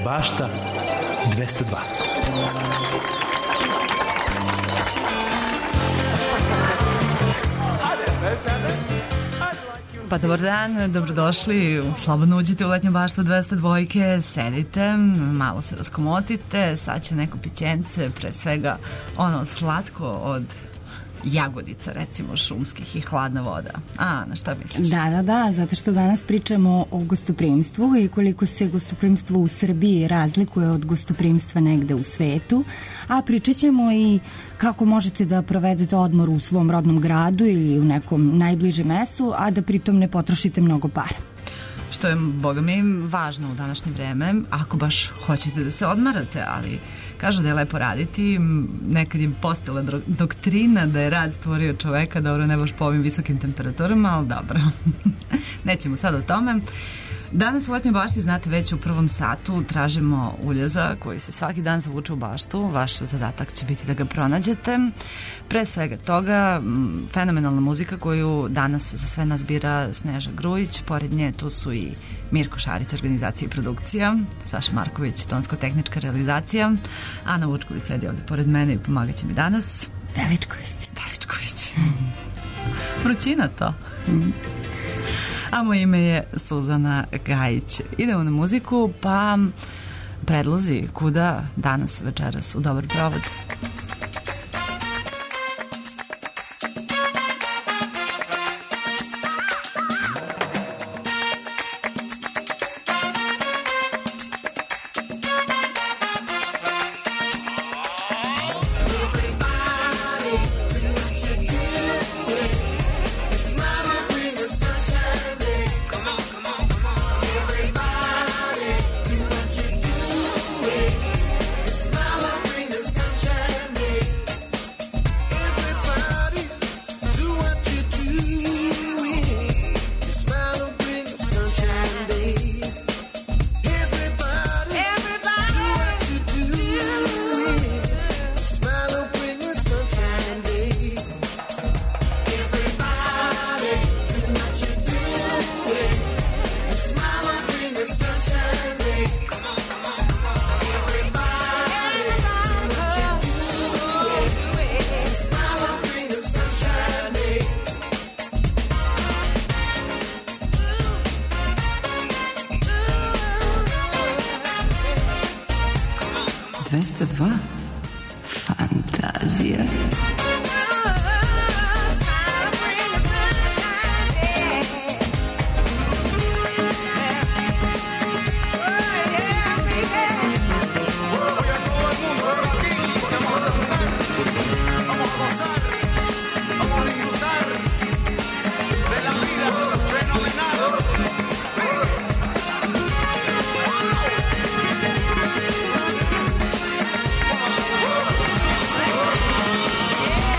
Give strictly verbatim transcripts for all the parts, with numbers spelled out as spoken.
bašta dvesta dva. Pa dobar dan, dobrodošli, slobodno uđite u letnju baštu dvesta dva, sedite, malo se raskomotite, sad će neko pićence, pre svega ono slatko od jagodica, recimo šumskih i hladna voda. A, na šta misliš? Da, da, da, zato što danas pričamo o gostoprimstvu i koliko se gostoprimstvo u Srbiji razlikuje od gostoprimstva negde u svetu, a pričat ćemo i kako možete da provedete odmor u svom rodnom gradu ili u nekom najbližem mestu, a da pritom ne potrošite mnogo para. Što je, boga mi, važno u današnje vreme, ako baš hoćete da se odmarate, ali kažu da je lepo raditi, nekad je postala doktrina da je rad stvorio čoveka, dobro, ne baš po ovim visokim temperaturama, ali dobro, nećemo sad o tome. Danas u letnjoj bašti, znate, već u prvom satu tražimo uljeza koji se svaki dan zavuče u baštu. Vaš zadatak će biti da ga pronađete. Pre svega toga, fenomenalna muzika koju danas za sve nas bira Sneža Grujić. Pored nje tu su i Mirko Šarić, organizacija i produkcija, Saša Marković, tonsko-tehnička realizacija, Ana Vučković sedi ovde pored mene i pomagat će mi danas. Veličković. Veličković. Vrućina to. A moje ime je Suzana Gajić. Idemo na muziku, pa predlozi kuda danas večeras u dobar provod. dvesta dva Fantazija. Yeah.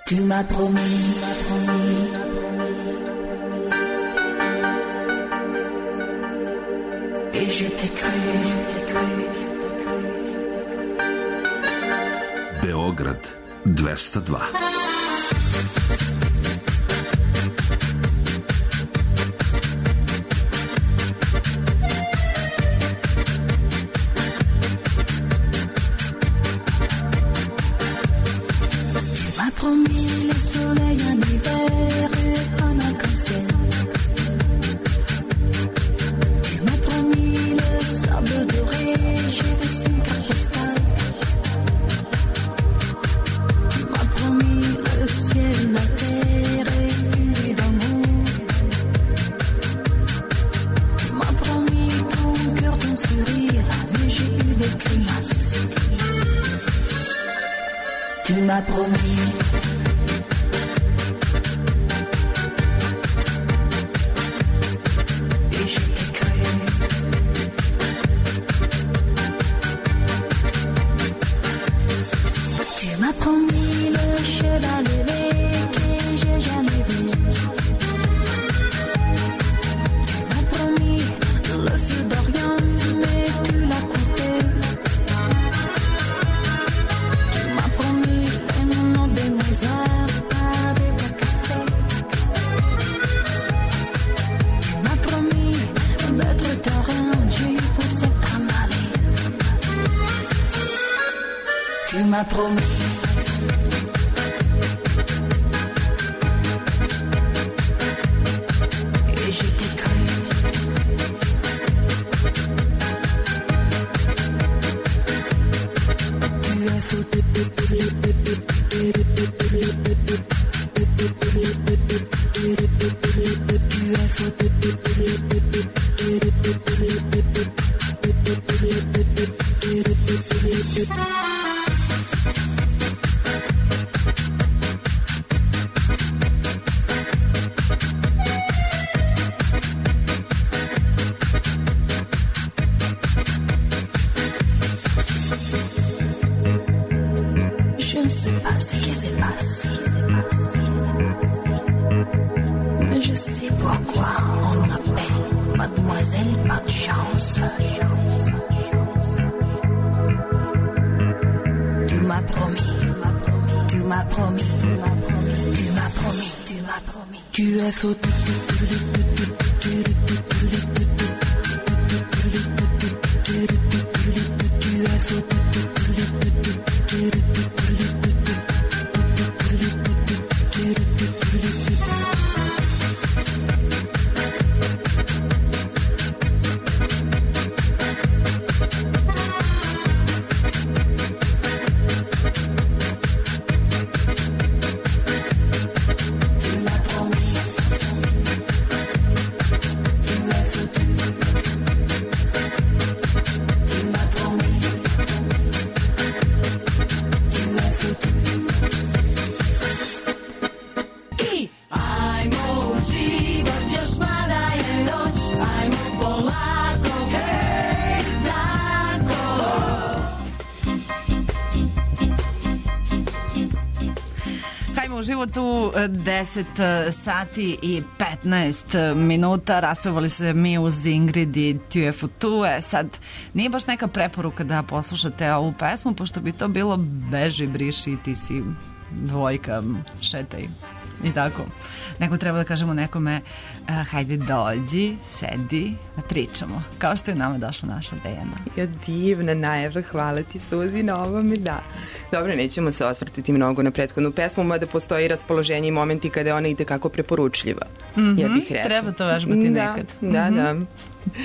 Tu m'as promis, tu m'as promis, et je t'ai cru, je t'ai cru, je t'ai cru. Beograd dvesta dva. Promis le soleil en hiver et en arc-en-ciel. Tu m'as promis le sable doré, j'ai reçu une carte postale. Tu m'as promis le ciel, la terre et une vie d'amour. Tu m'as promis ton cœur, ton sourire, mais j'ai eu des grimaces. Tu m'as promis. Tu m'as promis. Et je t'ai cru. Tu as fait. Tu as fait. Je ne sais pas ce qui se passe, mais je sais pourquoi on m'appelle Mademoiselle Pas de Chance. Tu m'as promis, tu m'as promis, tu m'as promis, tu m'as promis, tu m'as promis. Tu es fou. U životu deset sati i petnaest minuta raspevali se mi uz Ingrid i Tu es foutu. E sad, nije baš neka preporuka da poslušate ovu pesmu, pošto bi to bilo beži, briši, ti si dvojka, šetaj i tako. Neko treba da kažemo nekome uh, hajde dođi, sedi, da pričamo, kao što je nama došla naša Dejana. Ja, divna najava, hvala ti Suzi na ovome, da. Dobro, nećemo se osvrtiti mnogo na prethodnu pesmu, mada postoji raspoloženje i momenti kada je ona i tekako preporučljiva. Mm-hmm, ja bih rekla. Treba to vežbati da, nekad. Da, mm-hmm. da.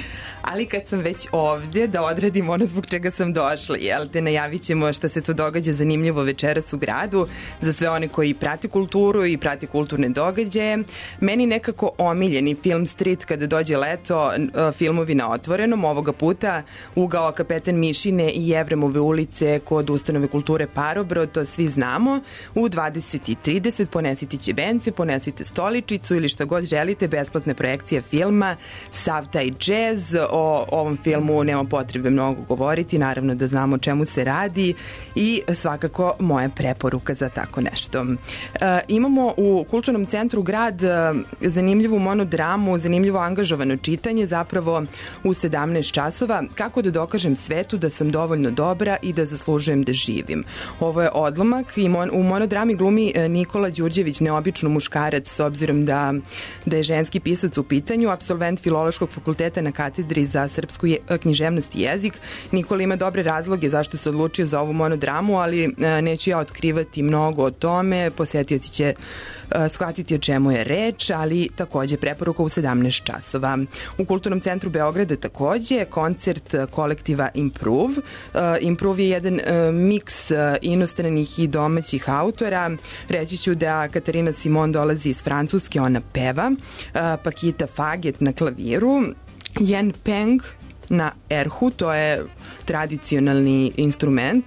Ali kad sam već ovdje, da odradim ono zbog čega sam došla, jel te, najavit ćemo šta se tu događa zanimljivo večeras u gradu, za sve one koji prati kulturu i prati kulturne događaje. Meni nekako omiljeni film Street kada dođe leto, filmovi na otvorenom, ovoga puta ugao Kapetan Mišine i Jevremove ulice kod Ustanove kulture Parobrod, to svi znamo. U dvadeset i trideset ponesite ćebence, ponesite stoličicu ili šta god želite, besplatne projekcije filma, sav taj džez, o ovom filmu nema potrebe mnogo govoriti, naravno da znamo o čemu se radi i svakako moja preporuka za tako nešto. E, imamo u Kulturnom centru Grad zanimljivu monodramu, zanimljivo angažovano čitanje, zapravo u sedamnaest časova, kako da dokažem svetu da sam dovoljno dobra i da zaslužujem da živim. Ovo je odlomak i mon, u monodrami glumi Nikola Đurđević, neobično muškarac s obzirom da, da je ženski pisac u pitanju, apsolvent Filološkog fakulteta na katedri za srpsku je, književnost i jezik. Nikola ima dobre razloge zašto se odlučio za ovu monodramu, ali neću ja otkrivati mnogo o tome, posjetioci će shvatiti o čemu je reč, ali takođe preporuka u sedamnaest časova. U Kulturnom centru Beograda takođe koncert kolektiva Improve. Improve je jedan miks inostranih i domaćih autora. Reći ću da Katarina Simon dolazi iz Francuske, ona peva, Pakita Faget na klaviru, Yen Peng na erhu, to je tradicionalni instrument,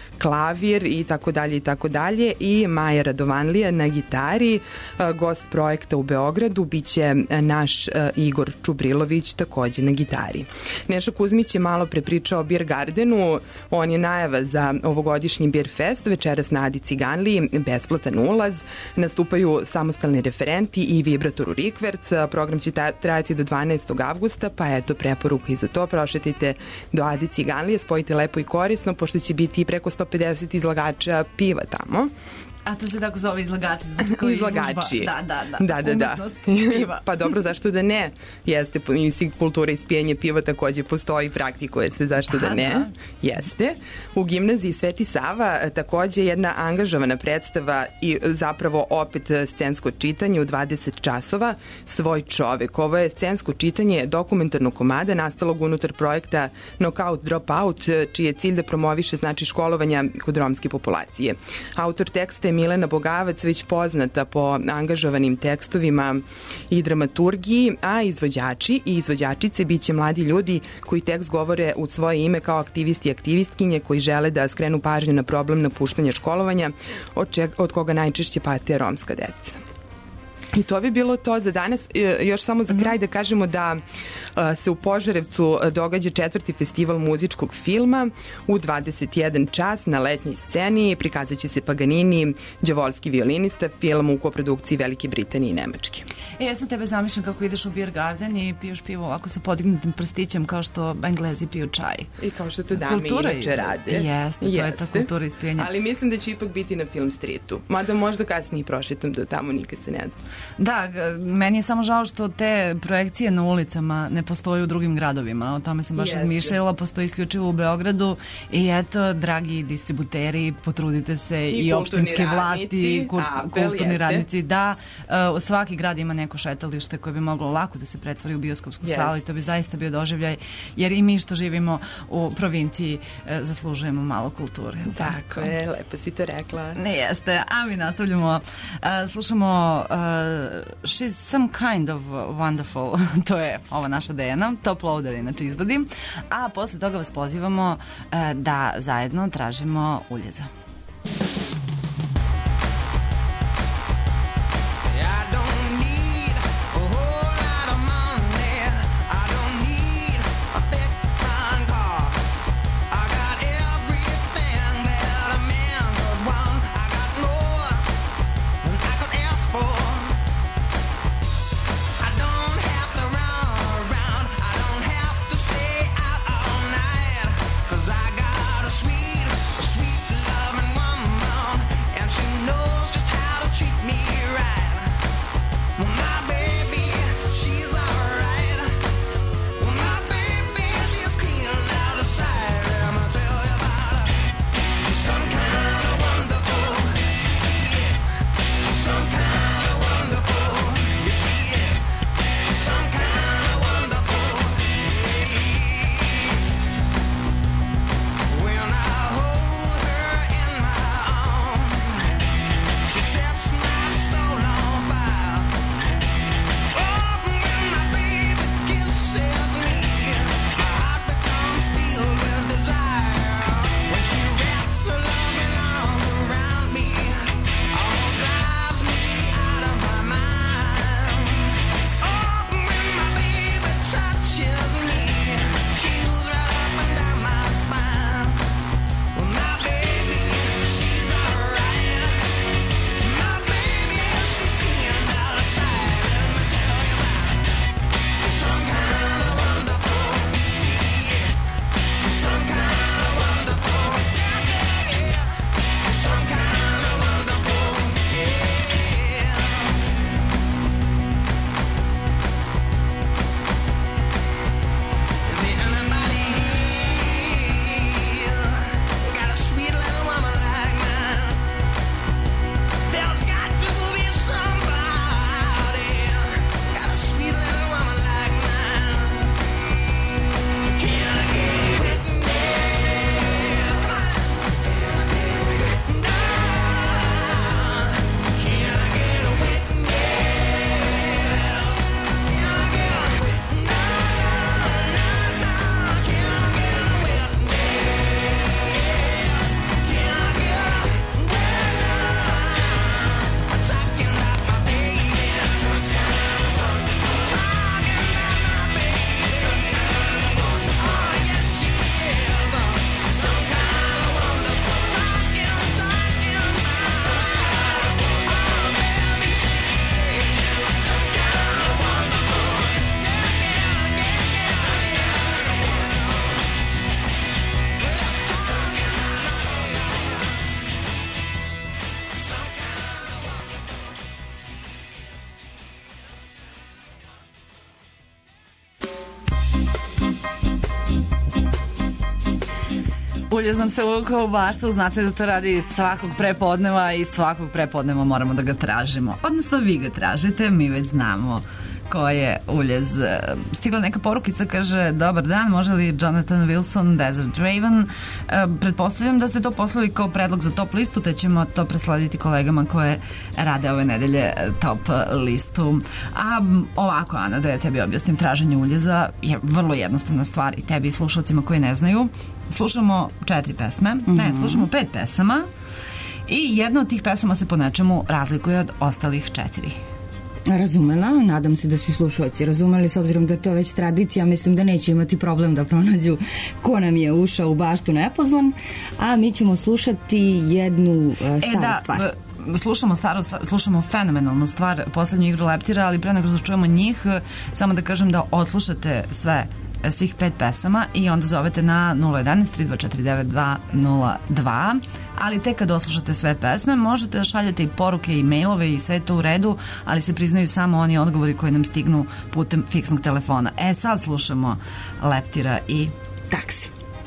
klavir i tako dalje i tako dalje, i Maja Radovanlija na gitari. Gost projekta u Beogradu biće naš Igor Čubrilović, takođe na gitari. Neša Kuzmić je malo pre pričao o Beer Gardenu, on je najava za ovogodišnji Beer Fest, večeras na Adi Ciganliji, besplatan ulaz, nastupaju samostalni referenti i Vibratoru Rikverc, program će trajati do dvanaestog avgusta, pa eto preporuka i za to, prošetajte do Adi Ciganlije, spojite lepo i korisno, pošto će biti preko sto pedeset izlagača piva tamo. A to se tako zove izlagači, znači kao izlagači. Izložba. Da, da, da. Da, da, da. Umetnost piva. Pa dobro, zašto da ne? Jeste, mislim, kultura ispijanja piva takođe postoji, praktikuje se, zašto da, da ne? Da. Jeste. U gimnaziji Sveti Sava takođe jedna angažovana predstava i zapravo opet scensko čitanje u dvadeset časova, Svoj čovek. Ovo je scensko čitanje dokumentarnog komada nastalog unutar projekta Knockout Dropout, čiji je cilj da promoviše znači školovanja kod romske populacije. Autor teksta je Milena Bogavac, već poznata po angažovanim tekstovima i dramaturgiji, a izvođači i izvođačice biće mladi ljudi koji tekst govore u svoje ime kao aktivisti i aktivistkinje koji žele da skrenu pažnju na problem napuštanja školovanja, od, čeg, od koga najčešće pate romska deca. I to bi bilo to za danas. Još samo za kraj da kažemo da se u Požarevcu događa četvrti festival muzičkog filma u dvadeset jedan čas na letnjoj sceni. Prikazat će se Paganini, đavolski violinista, film u koprodukciji Velike Britanije i Nemačke. E, ja sam tebe zamišljam kako ideš u Beer Garden i piješ pivo ovako sa podignutim prstićem kao što Englezi piju čaj. I kao što to dame kultura inače rade. Jeste, to je ta kultura ispijanja. Ali mislim da ću ipak biti na Film Streetu. Mada možda kasnije prošetam do tamo, nikad se ne znam. Da, meni je samo žao što te projekcije na ulicama ne postoje u drugim gradovima. O tome sam baš yes, izmišljala, postoji isključivo u Beogradu i eto, dragi distributeri, potrudite se i, i opštinske vlasti, kur, a, kulturni radnici, da uh, svaki grad ima neko šetalište koje bi moglo lako da se pretvori u bioskopsku yes. salu i to bi zaista bio doživljaj, jer i mi što živimo u provinciji uh, zaslužujemo malo kulture. Tako, tako je, lepo si to rekla. Ne jeste, a mi nastavljamo, uh, slušamo uh, She's Some Kind of Wonderful, to je ova naša Dejana, Top Loader inače izvodi, a posle toga vas pozivamo uh, da zajedno tražimo uljeza. Loving Uljez nam se uvukao u baštu, znate da to radi svakog prepodneva i svakog prepodneva moramo da ga tražimo. Odnosno vi ga tražite, mi već znamo ko je Uljez. Stigla neka porukica, kaže: dobar dan, može li Jonathan Wilson, Desert Raven? E, pretpostavljam da ste to poslali kao predlog za top listu, te ćemo to preslediti kolegama koje rade ove nedelje top listu. A ovako, Ana, da ja tebi objasnim, traženje Uljeza je vrlo jednostavna stvar i tebi i slušalcima koji ne znaju. Slušamo četiri pesme, mm-hmm. ne, slušamo pet pesama i jedna od tih pesama se po nečemu razlikuje od ostalih četiri. Razumela, nadam se da su slušalci razumeli, s obzirom da je to već tradicija, mislim da neće imati problem da pronađu ko nam je ušao u baštu nepozvan, a mi ćemo slušati jednu uh, staru e, da, stvar. Slušamo staru, slušamo fenomenalnu stvar, poslednju igru Leptira, ali pre nego što čujemo njih, samo da kažem da odslušate sve svih pet pesama i onda zovete na nula jedan tri dva četiri devet dva nula dva, ali tek kad oslušate sve pesme možete da šaljete i poruke i mailove i sve to u redu, ali se priznaju samo oni odgovori koji nam stignu putem fiksnog telefona. E, sad slušamo Leptira i Taksi.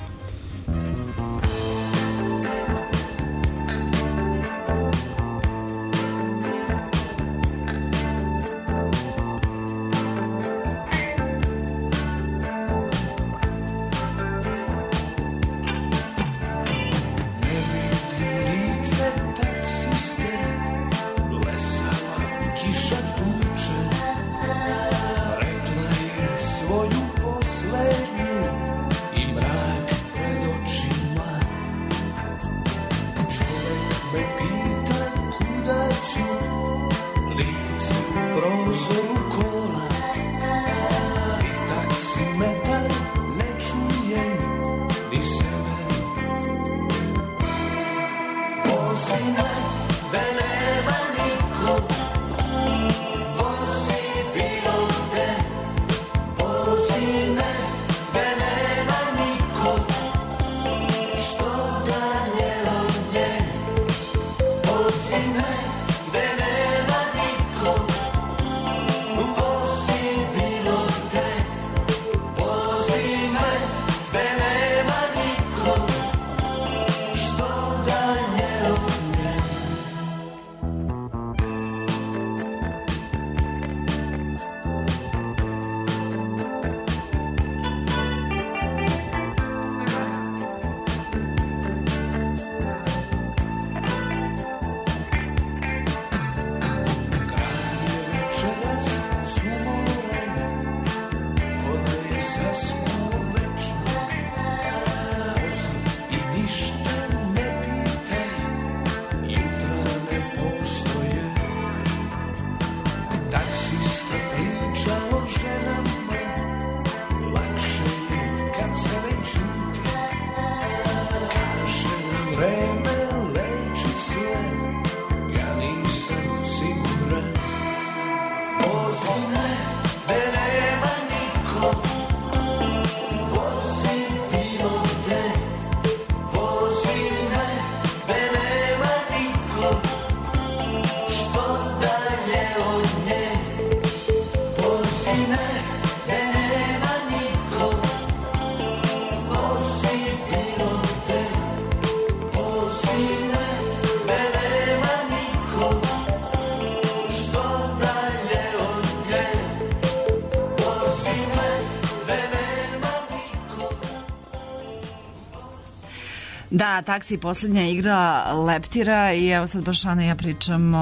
Da, Taksi, poslednja igra Leptira i evo sad baš Ana i ja pričamo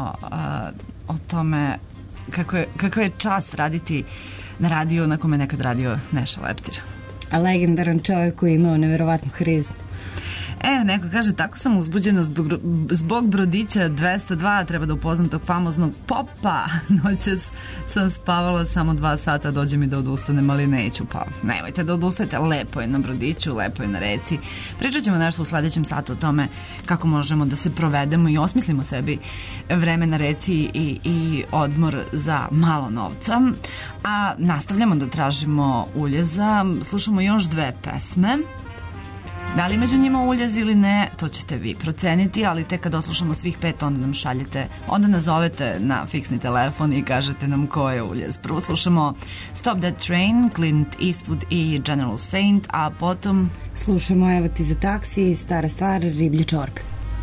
uh, o tome kako je, kako je čast raditi na radiju na kome je nekad radio Neša Leptir. A legendaran čovjek koji je imao neverovatnu harizmu. E, neko kaže, tako sam uzbuđena zbog, zbog brodića dvesta dva, treba da upoznam tog famoznog popa. Noćas sam spavala samo dva sata, dođe mi da odustanem, ali neću, pa nemojte da odustajete, lepo je na brodiću, lepo je na reci. Pričat ćemo nešto u sledećem satu o tome kako možemo da se provedemo i osmislimo sebi vreme na reci i, i odmor za malo novca. A nastavljamo da tražimo Uljeza, slušamo još dve pesme. Da li među njima uljez ili ne, to ćete vi proceniti, ali tek kad oslušamo svih pet, onda nam šaljete, onda nazovete na fiksni telefon i kažete nam ko je uljez. Prvo slušamo Stop That Train, Clint Eastwood i General Saint, a potom slušamo Evo ti za taksi, Stara stvar, Riblji čorbe.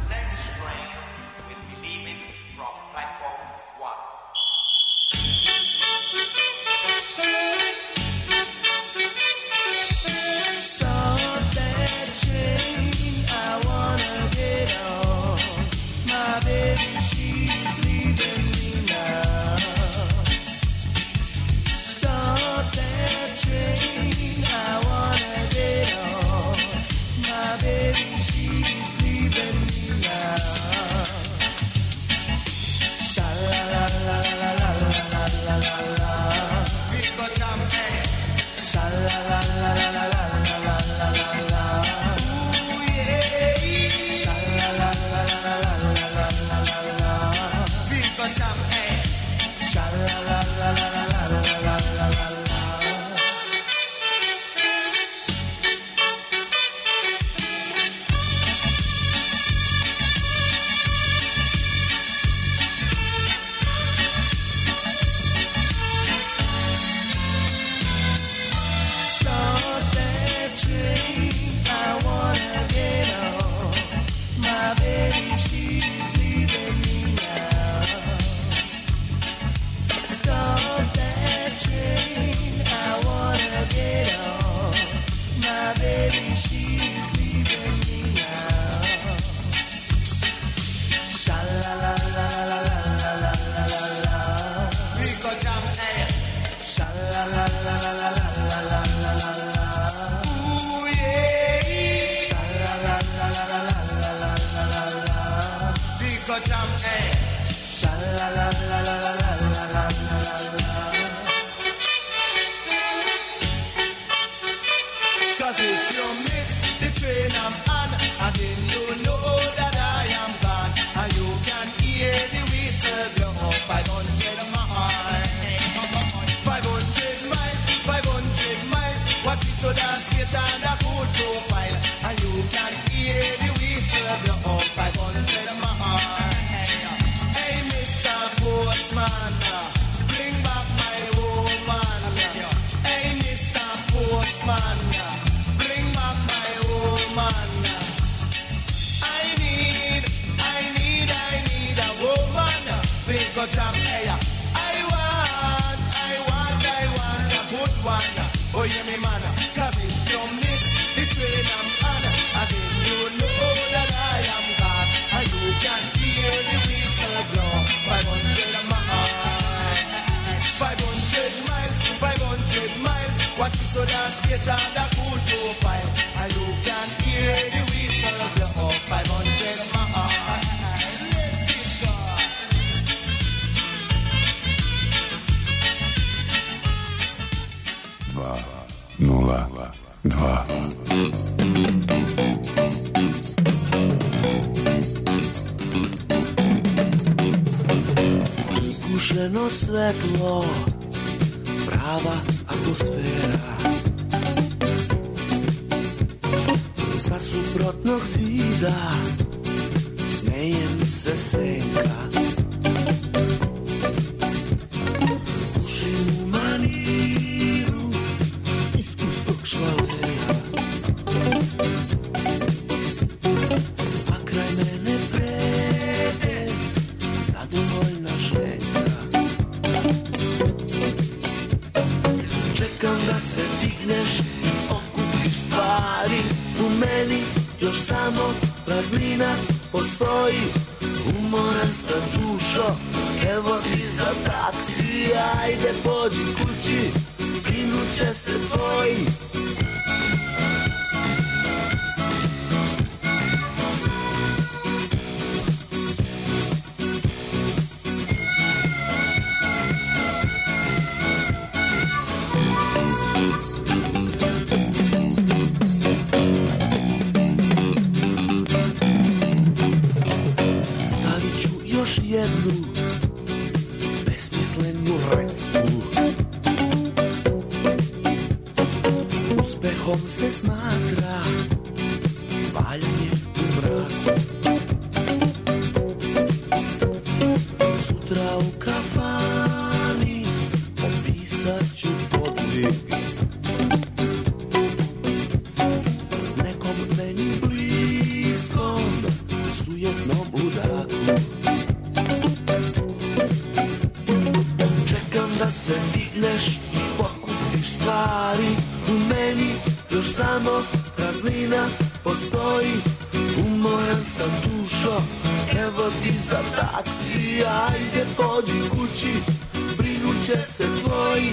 Svetlo, prava atmosfera. Sa suprotnog zida smeje mi se senka. Ušim u maniru ispustog švalera, a kraj mene prede zadovoljna ženka. Čekam da se digneš i okupiš stvari. U meni još samo praznina postoji. Umoran sam dušo, evo ti za taksi. Ajde pođi kući, brinut će se tvoji. Jednu besmislenu recku. Uspehom se smatra sutra u kafani opisat ću podvig nekom meni bliskom sujetnom udaku. Čekam da se digneš i pokupiš stvari, u meni još samo praznina postoji. Umoran sam dušo, evo ti za taksi, ajde pođi kući, brinut će se tvoji.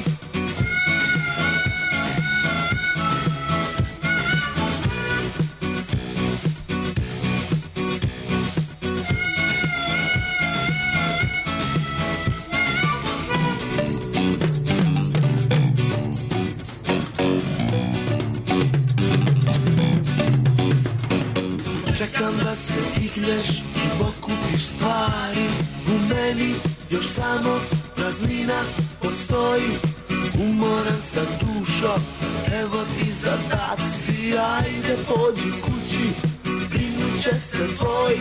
Čekam da se digneš i pokupiš stvari, u meni još samo praznina postoji. Umoran sam dušo, evo ti za taksi, ajde pođi kući, brinut će se tvoji.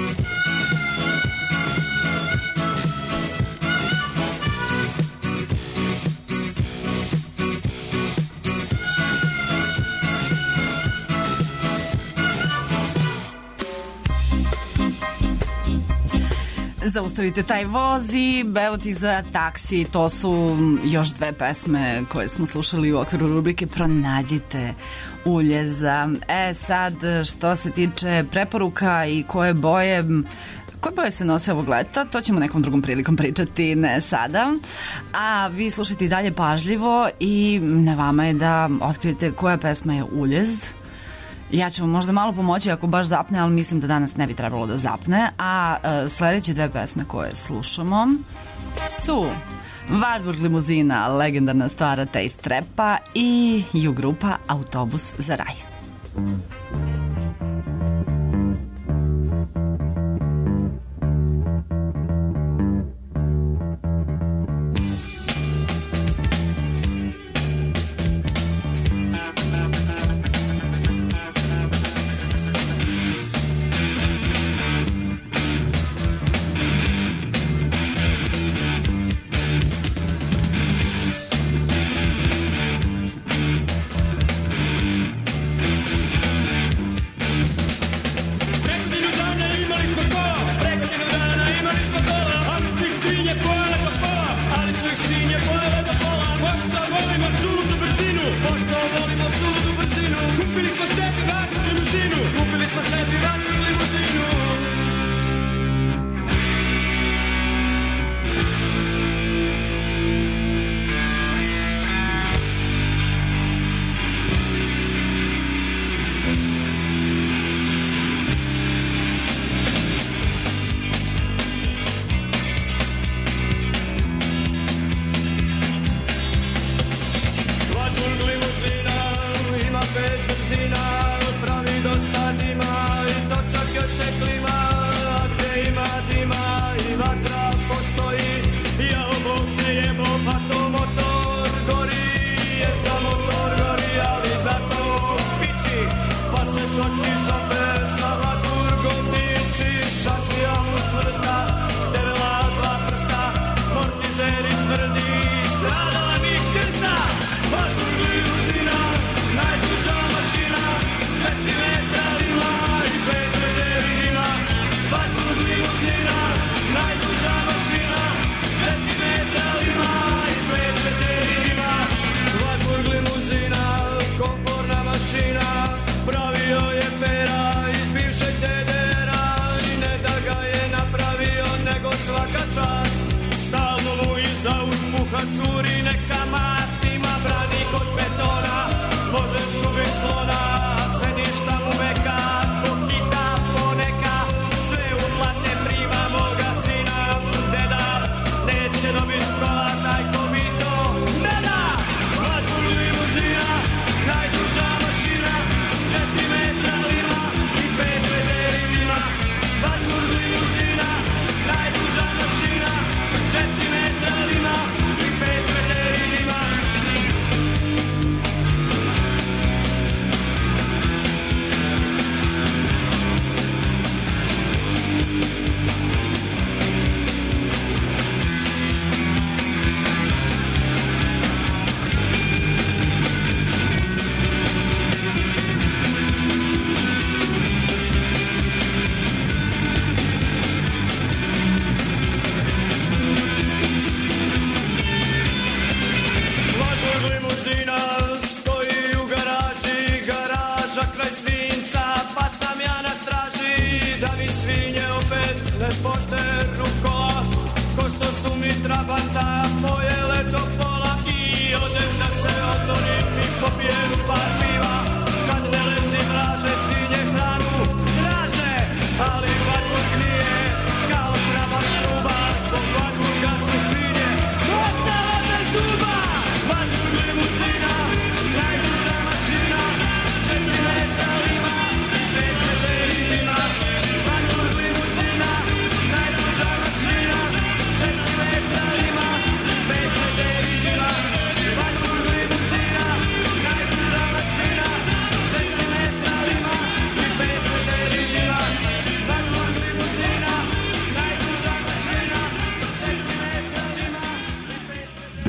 Zaustavite taj voz i evo ti za taksi. To su još dve pesme koje smo slušali u okviru rubrike Pronađite uljeza. E sad, što se tiče preporuka i koje boje koje boje se nose ovog leta, to ćemo nekom drugom prilikom pričati, ne sada. A vi slušajte i dalje pažljivo i na vama je da otkrijete koja pesma je uljez. Ja ću vam možda malo pomoći ako baš zapne, ali mislim da danas ne bi trebalo da zapne. A e, sledeće dve pesme koje slušamo su Warburg limuzina, legendarna stara Taste Trapa i U grupa Autobus za raj.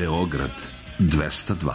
Beograd dvesta dva.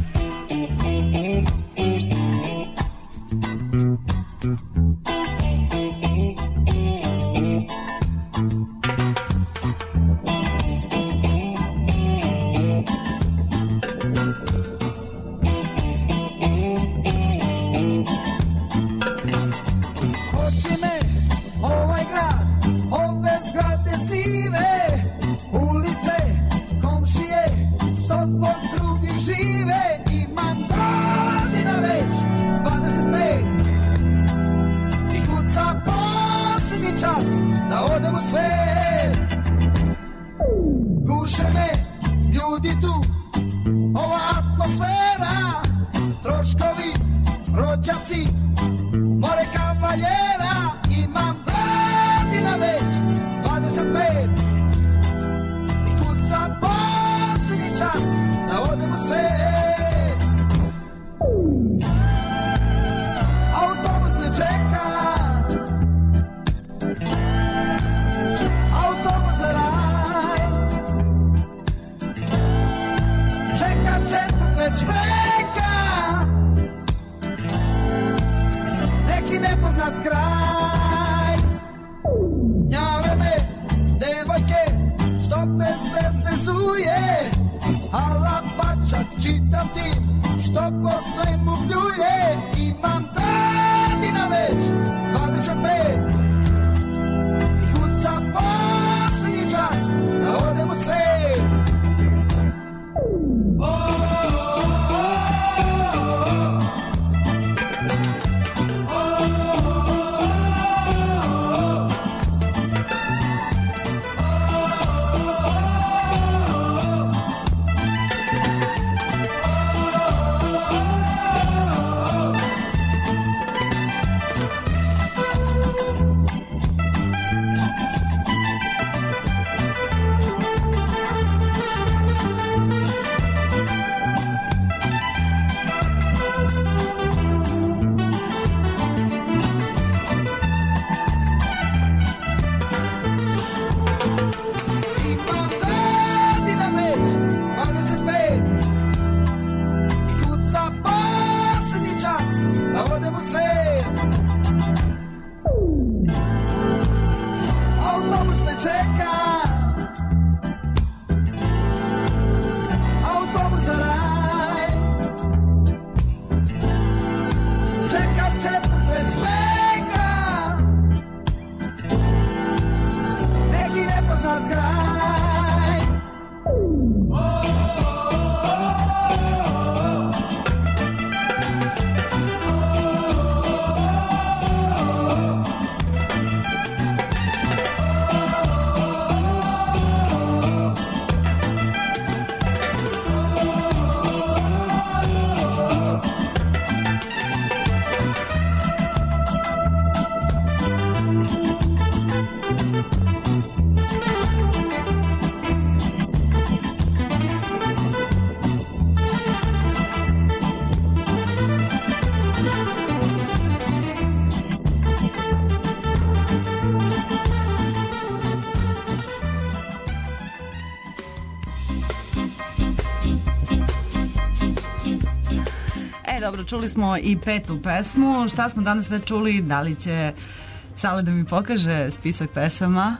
Dobro, čuli smo i petu pesmu. Šta smo danas već čuli? Da li će Sale da mi pokaže spisak pesama?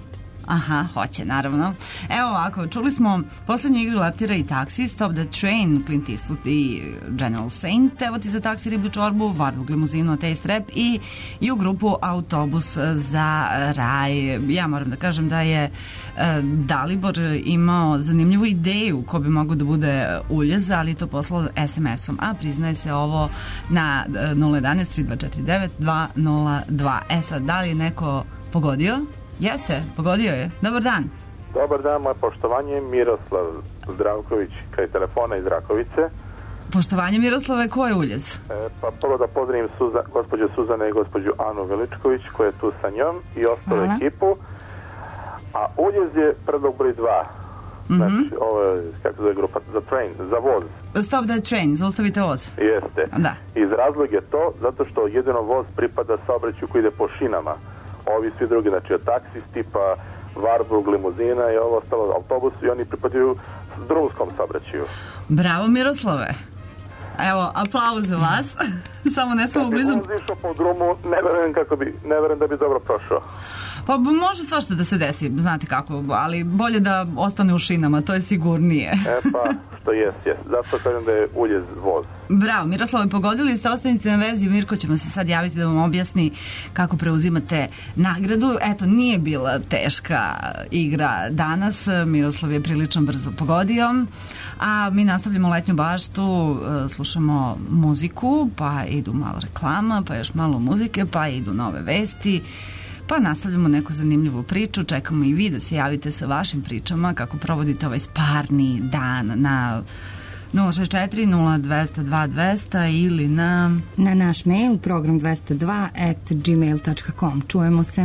Aha, hoće, naravno. Evo ovako, čuli smo poslednju igru Leptira i Taksi, Stop the Train, Clint Eastwood i General Saint, Evo ti za taksi, riblju čorbu, Varvuk limuzinu, Taste Rap i, i u grupu Autobus za raj. Ja moram da kažem da je e, Dalibor imao zanimljivu ideju ko bi mogao da bude Uljeza, ali to poslao es em esom, a priznaje se ovo na nula jedan tri dva četiri devet dva nula dva. E sad, da li je neko pogodio? Jeste, pogodio je. Dobar dan. Dobar dan, moje poštovanje, Miroslav Zdravković, kraj telefona iz Rakovice. Poštovanje Miroslave, ko je Uljez? E, pa prvo da pozdravim Suza, gospođu Suzane i gospođu Anu Veličković, koja je tu sa njom i ostalu ekipu. A Uljez je predlog broj dva. Znači, mm-hmm. ovo je, kako se zove grupa, za train, za voz. Stop that train, zaustavite voz. Jeste. Da. Iz razlog je to, zato što jedino voz pripada saobraćaju koji ide po šinama. Ovi svi drugi, znači od taksis tipa Varburg, limuzina i ovo ostalo autobus i oni pripadaju drumskom saobraćaju. Bravo Miroslave. Evo, aplauz za vas. Samo ne smo blizu. Kad bi voz išao po drumu, ne verujem, kako bi, ne verujem da bi dobro prošao. Pa može svašta da se desi, znate kako, ali bolje da ostane u šinama, to je sigurnije. E pa, što jes, jes. Zato kažem da je uljez voz. Bravo, Miroslave, pogodili ste, ostanite na vezi, Mirko će vam se sad javiti da vam objasni kako preuzimate nagradu. Eto, nije bila teška igra danas, Miroslav je prilično brzo pogodio, a mi nastavljamo Letnju baštu, slušamo muziku, pa idu malo reklama, pa još malo muzike, pa idu nove vesti, pa nastavljamo neku zanimljivu priču, čekamo i vi da se javite sa vašim pričama kako provodite ovaj sparni dan na nula šest četiri nula dva nula dva dva nula nula ili na... Na naš mail program dvesta dva at gmail dot com. Čujemo se.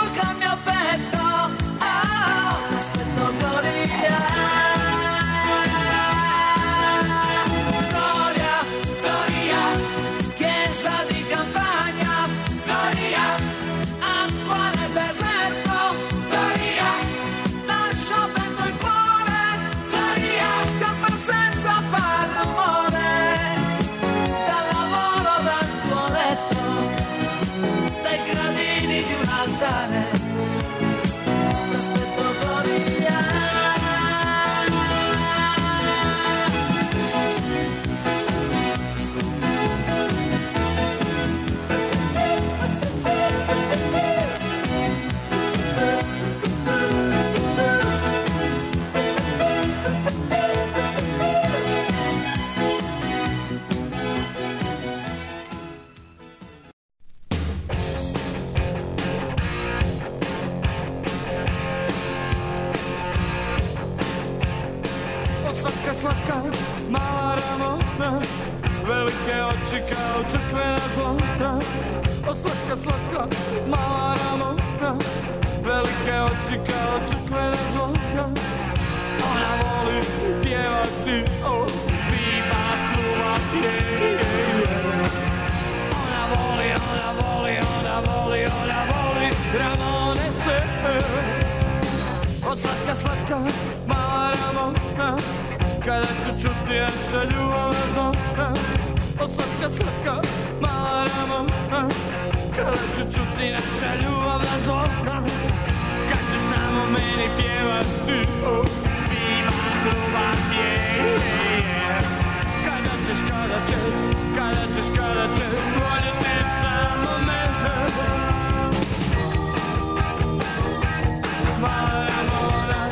Gloria velike oči kao crkvena zvona, o slatka, slatka, mala ramona, velike oči kao crkvena zvona, ona voli pjevati, o, biva, pluvati, je, je, je. Ona voli, ona voli, ona voli, ona voli, Ramone se, o slatka, slatka, mala ramona, kada ću čuti naša ljubavna zvona, o slatka, slatka, mala ramona, kada ću čuti naša ljubavna zvona, kad ćeš samo meni pjevati, o, biva, pluvati, je, je, je. Kada ćeš, kada ćeš, kada ćeš, kada ćeš, voljeti samo mene, mala ramona.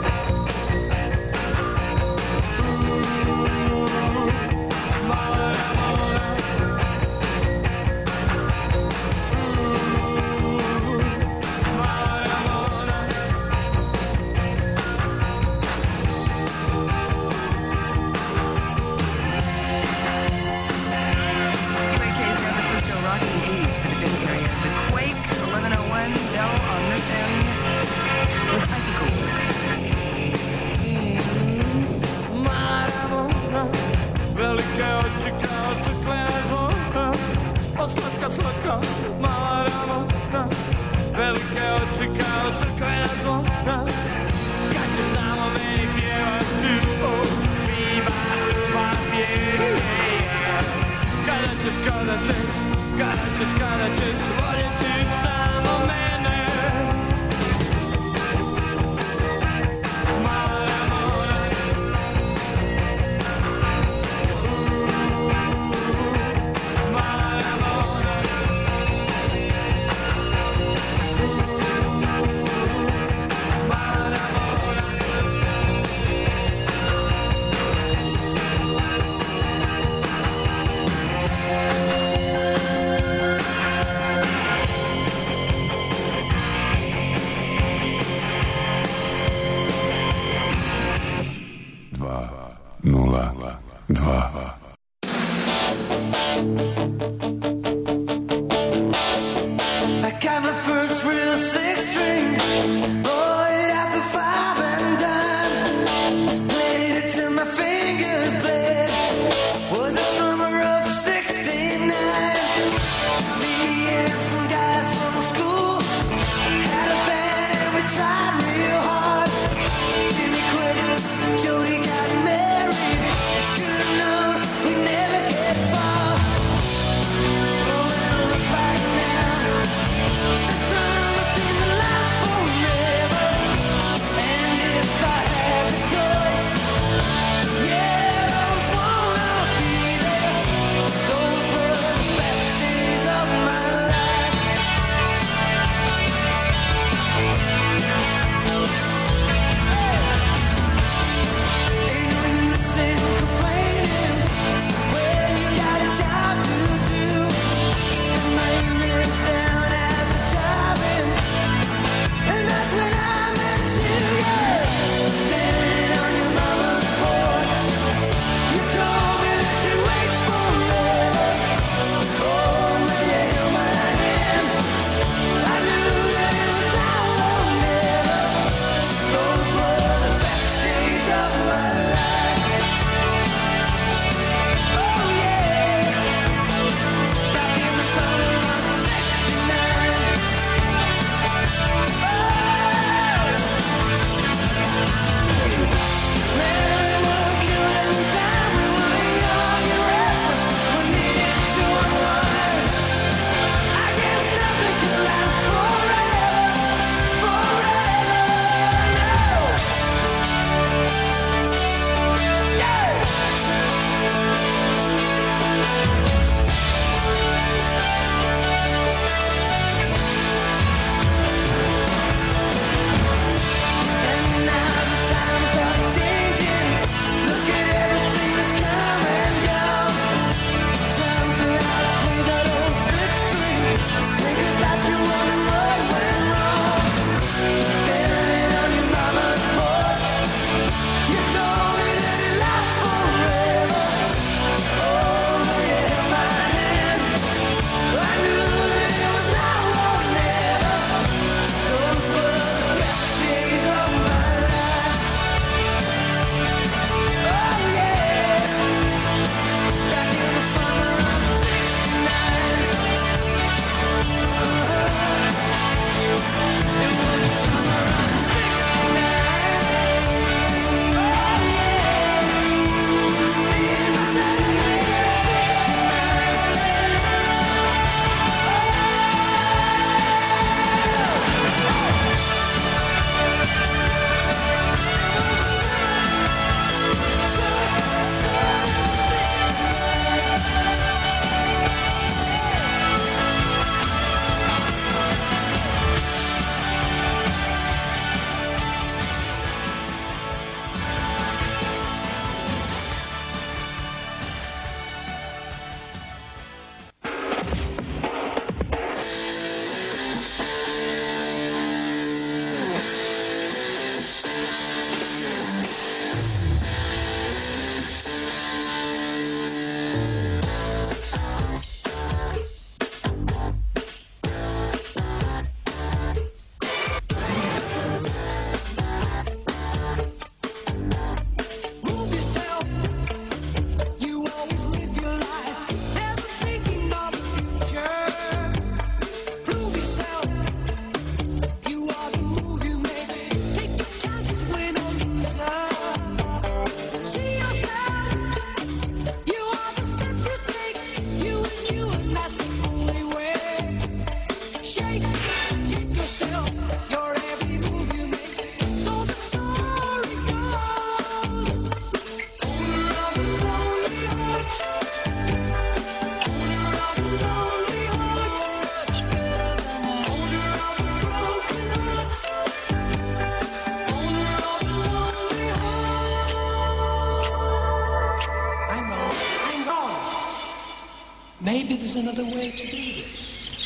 Velike oči kao crkvena zvona, o slatka, slatka, mala ramona, velike oči kao crkvena zvona, kad ćeš samo meni pjevati, o, biva, ljubav, je, je, je. Kada ćeš, kada ćeš, kada ćeš, kada ćeš, voljeti samo mene, mala ramona. Nula dva. I got my first real six string, bought it at the five and dime, played it till my fingers bled, was the summer of sixty-nine, me and some guys from school, had a band and we tried real hard, Jimmy quit, Jody got married, I should've known Maybe there's another way to do this.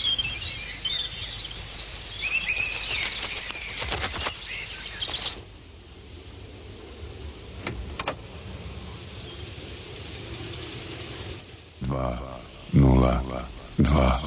Dva, nula, dva.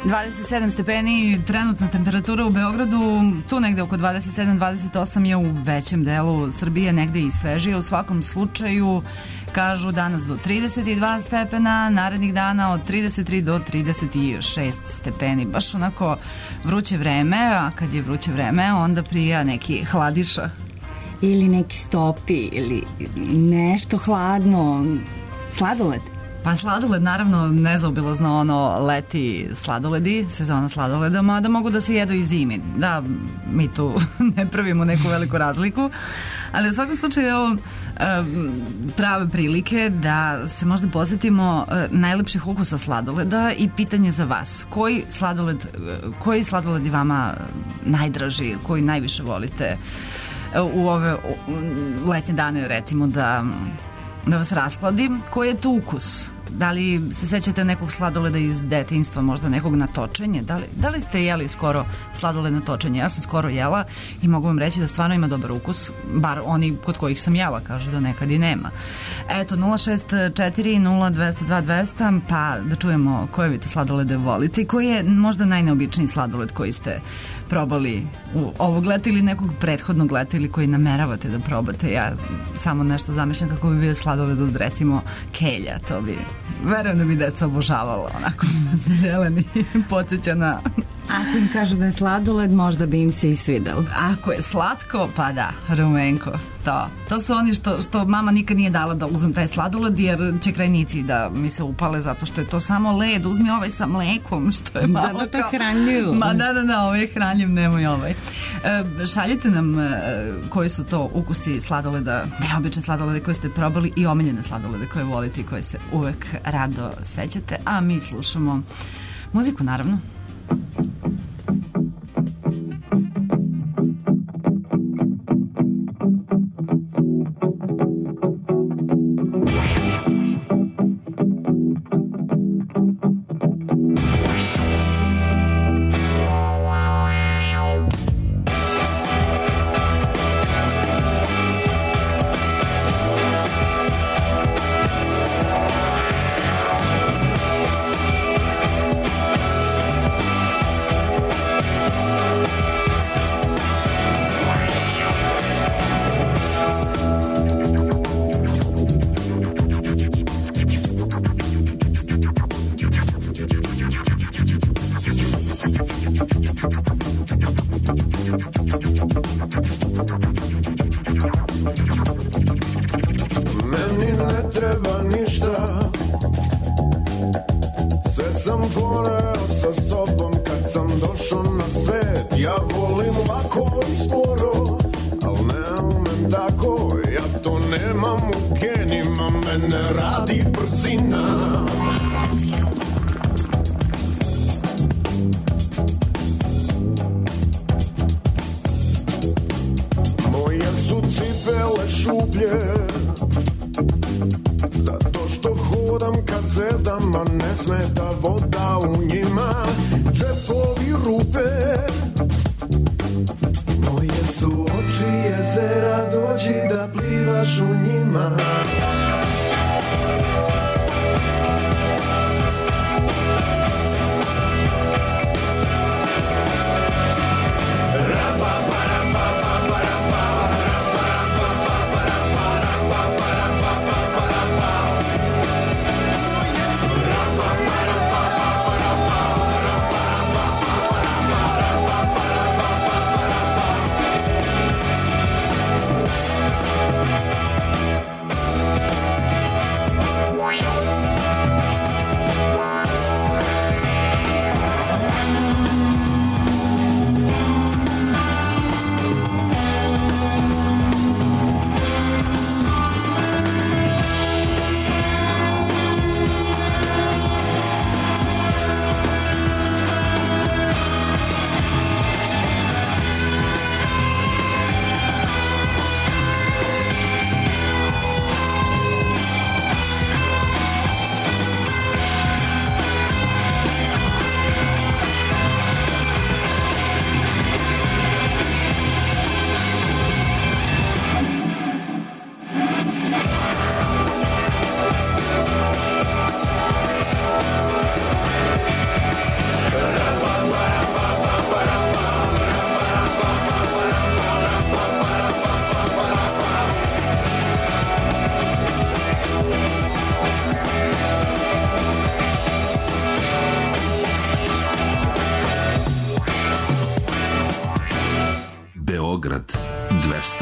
dvadeset sedam stepeni, trenutna temperatura u Beogradu, tu negde oko dvadeset sedam dvadeset osam je u većem delu Srbije, negde i svežije. U svakom slučaju, kažu danas do trideset dva stepena, narednih dana od trideset tri do trideset šest stepeni. Baš onako vruće vreme, a kad je vruće vreme, onda prija neki hladiša. Ili neki stopi, ili nešto hladno, sladoled. Pa sladoled, naravno, nezaobilazno ono leti sladoledi, sezona sladoleda, mada mogu da se jedu i zimi. Da, mi tu ne pravimo neku veliku razliku, ali u svakom slučaju je ovo prave prilike da se možda posjetimo najlepših ukusa sladoleda i pitanje za vas. Koji sladoled, koji sladoled je vama najdraži, koji najviše volite u ove letnje dane, recimo, da, da vas raskladim? Koji je to ukus? Da li se sećate nekog sladoleda iz detinjstva, možda nekog na točenje? Da li, da li ste jeli skoro sladoled na točenje? Ja sam skoro jela i mogu vam reći da stvarno ima dobar ukus, bar oni kod kojih sam jela, kažu da nekad i nema. Eto, nula šest četiri nula dvesta dva dvesta, pa da čujemo koje vi te sladolede volite i koji je možda najneobičniji sladoled koji ste probali u ovog leta ili nekog prethodnog leta ili koji nameravate da probate. Ja samo nešto zamišljam kako bi bio sladoled od, recimo, kelja. To bi, verujem da bi deca obožavalo, onako zeleni, podsjeća na... Ako im kažu da je sladoled, možda bi im se i svidelo. Ako je slatko, pa da, rumenko. To, to su oni što, što mama nikad nije dala da uzmem taj sladoled, jer će krajnici da mi se upale zato što je to samo led, uzmi ovaj sa mlekom, što je malo... Da, da, to je hranljiv. Ma da, da, da, ovaj je hranljiv, nemoj ovaj. E, šaljite nam e, koji su to ukusi sladoleda, neobične sladolede koje ste probali i omiljene sladolede koje volite i koje se uvek rado sećate, a mi slušamo muziku, naravno.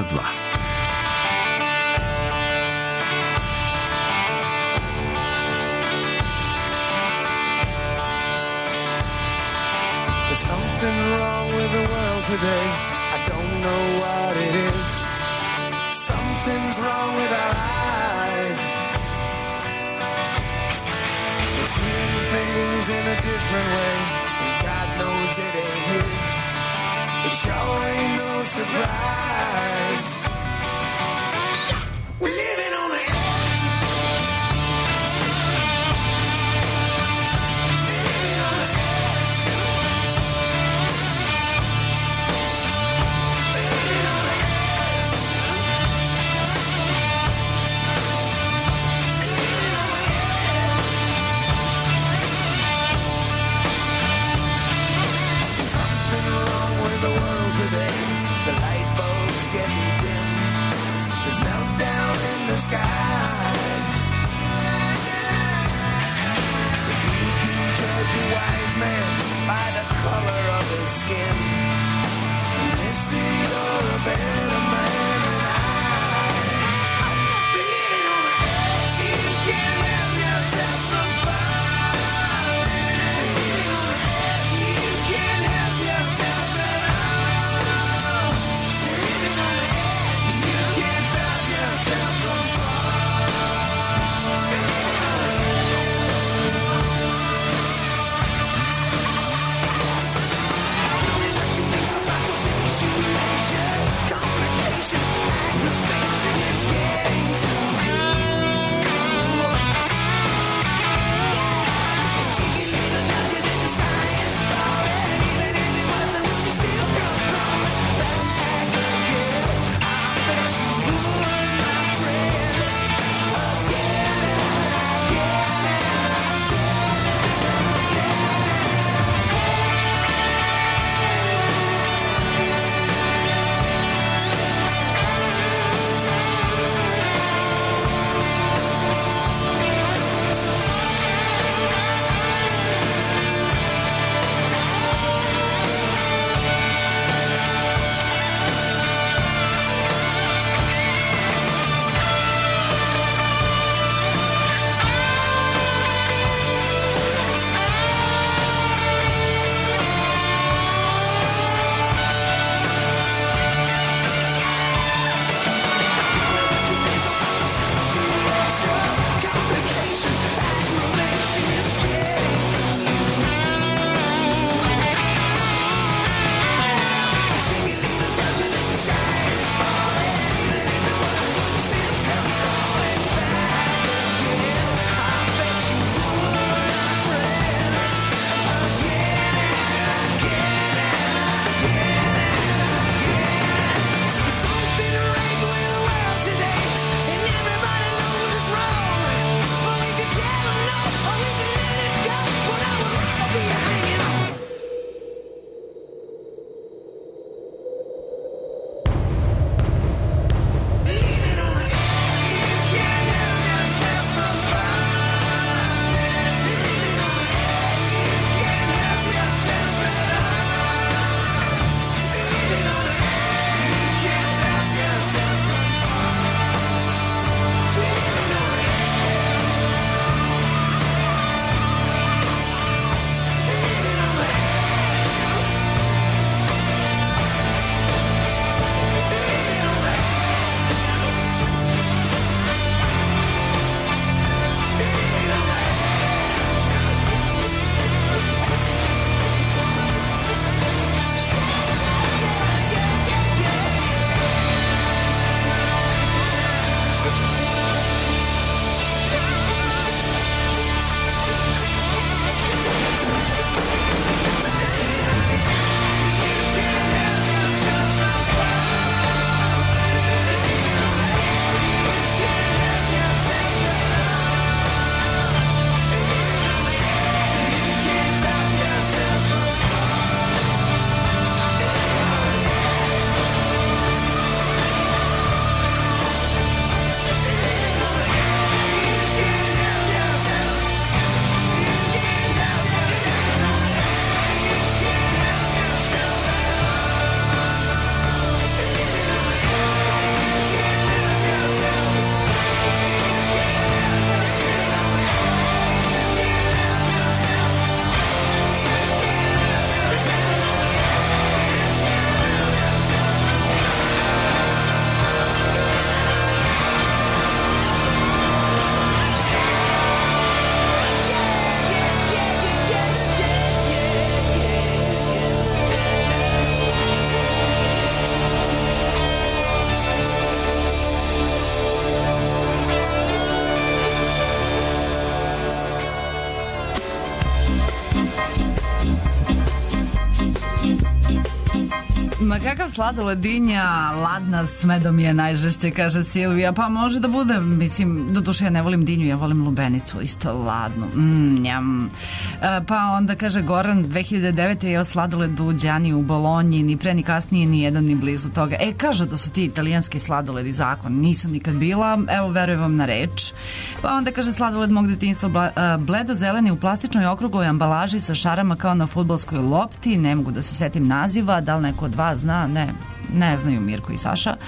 dvesta dva. There's something wrong with the world today. I don't know what it is. Something's wrong with our eyes. We're seeing things in a different way, and God knows it ain't his. It sure ain't no surprise. We're living on the edge. Living on the edge. Living on the edge. Living on the edge. There's something wrong with the world today. The light bulbs getting dim. There's meltdown in the sky. If you can judge a wise man by the color of his skin, mister, you're a better man than I. Living on the edge, you can't help yourself from falling. Living on the edge, you can't help yourself at all. Living on the edge, you can't stop yourself from falling. Living on the edge. Ma kakav sladoled, dinja, ladna s medom je najžešće, kaže Silvija. Pa može da bude, mislim, doduše ja ne volim dinju, ja volim lubenicu, isto ladnu. Mm, njam. E, pa onda kaže Goran, dve hiljade devete je o sladoledu u Đani u Bolonji, ni pre ni kasnije, ni jedan ni blizu toga. E, kaže da su ti italijanski sladoledi zakon. Nisam nikad bila, evo, verujem vam na reč. Pa onda kaže sladoled mog detinjstva, bledo zeleni u plastičnoj okrugloj ambalaži sa šarama kao na fudbalskoj lopti, ne mogu da se setim naziva, da li neko od vas zna, ne, ne znaju Mirko i Saša. E,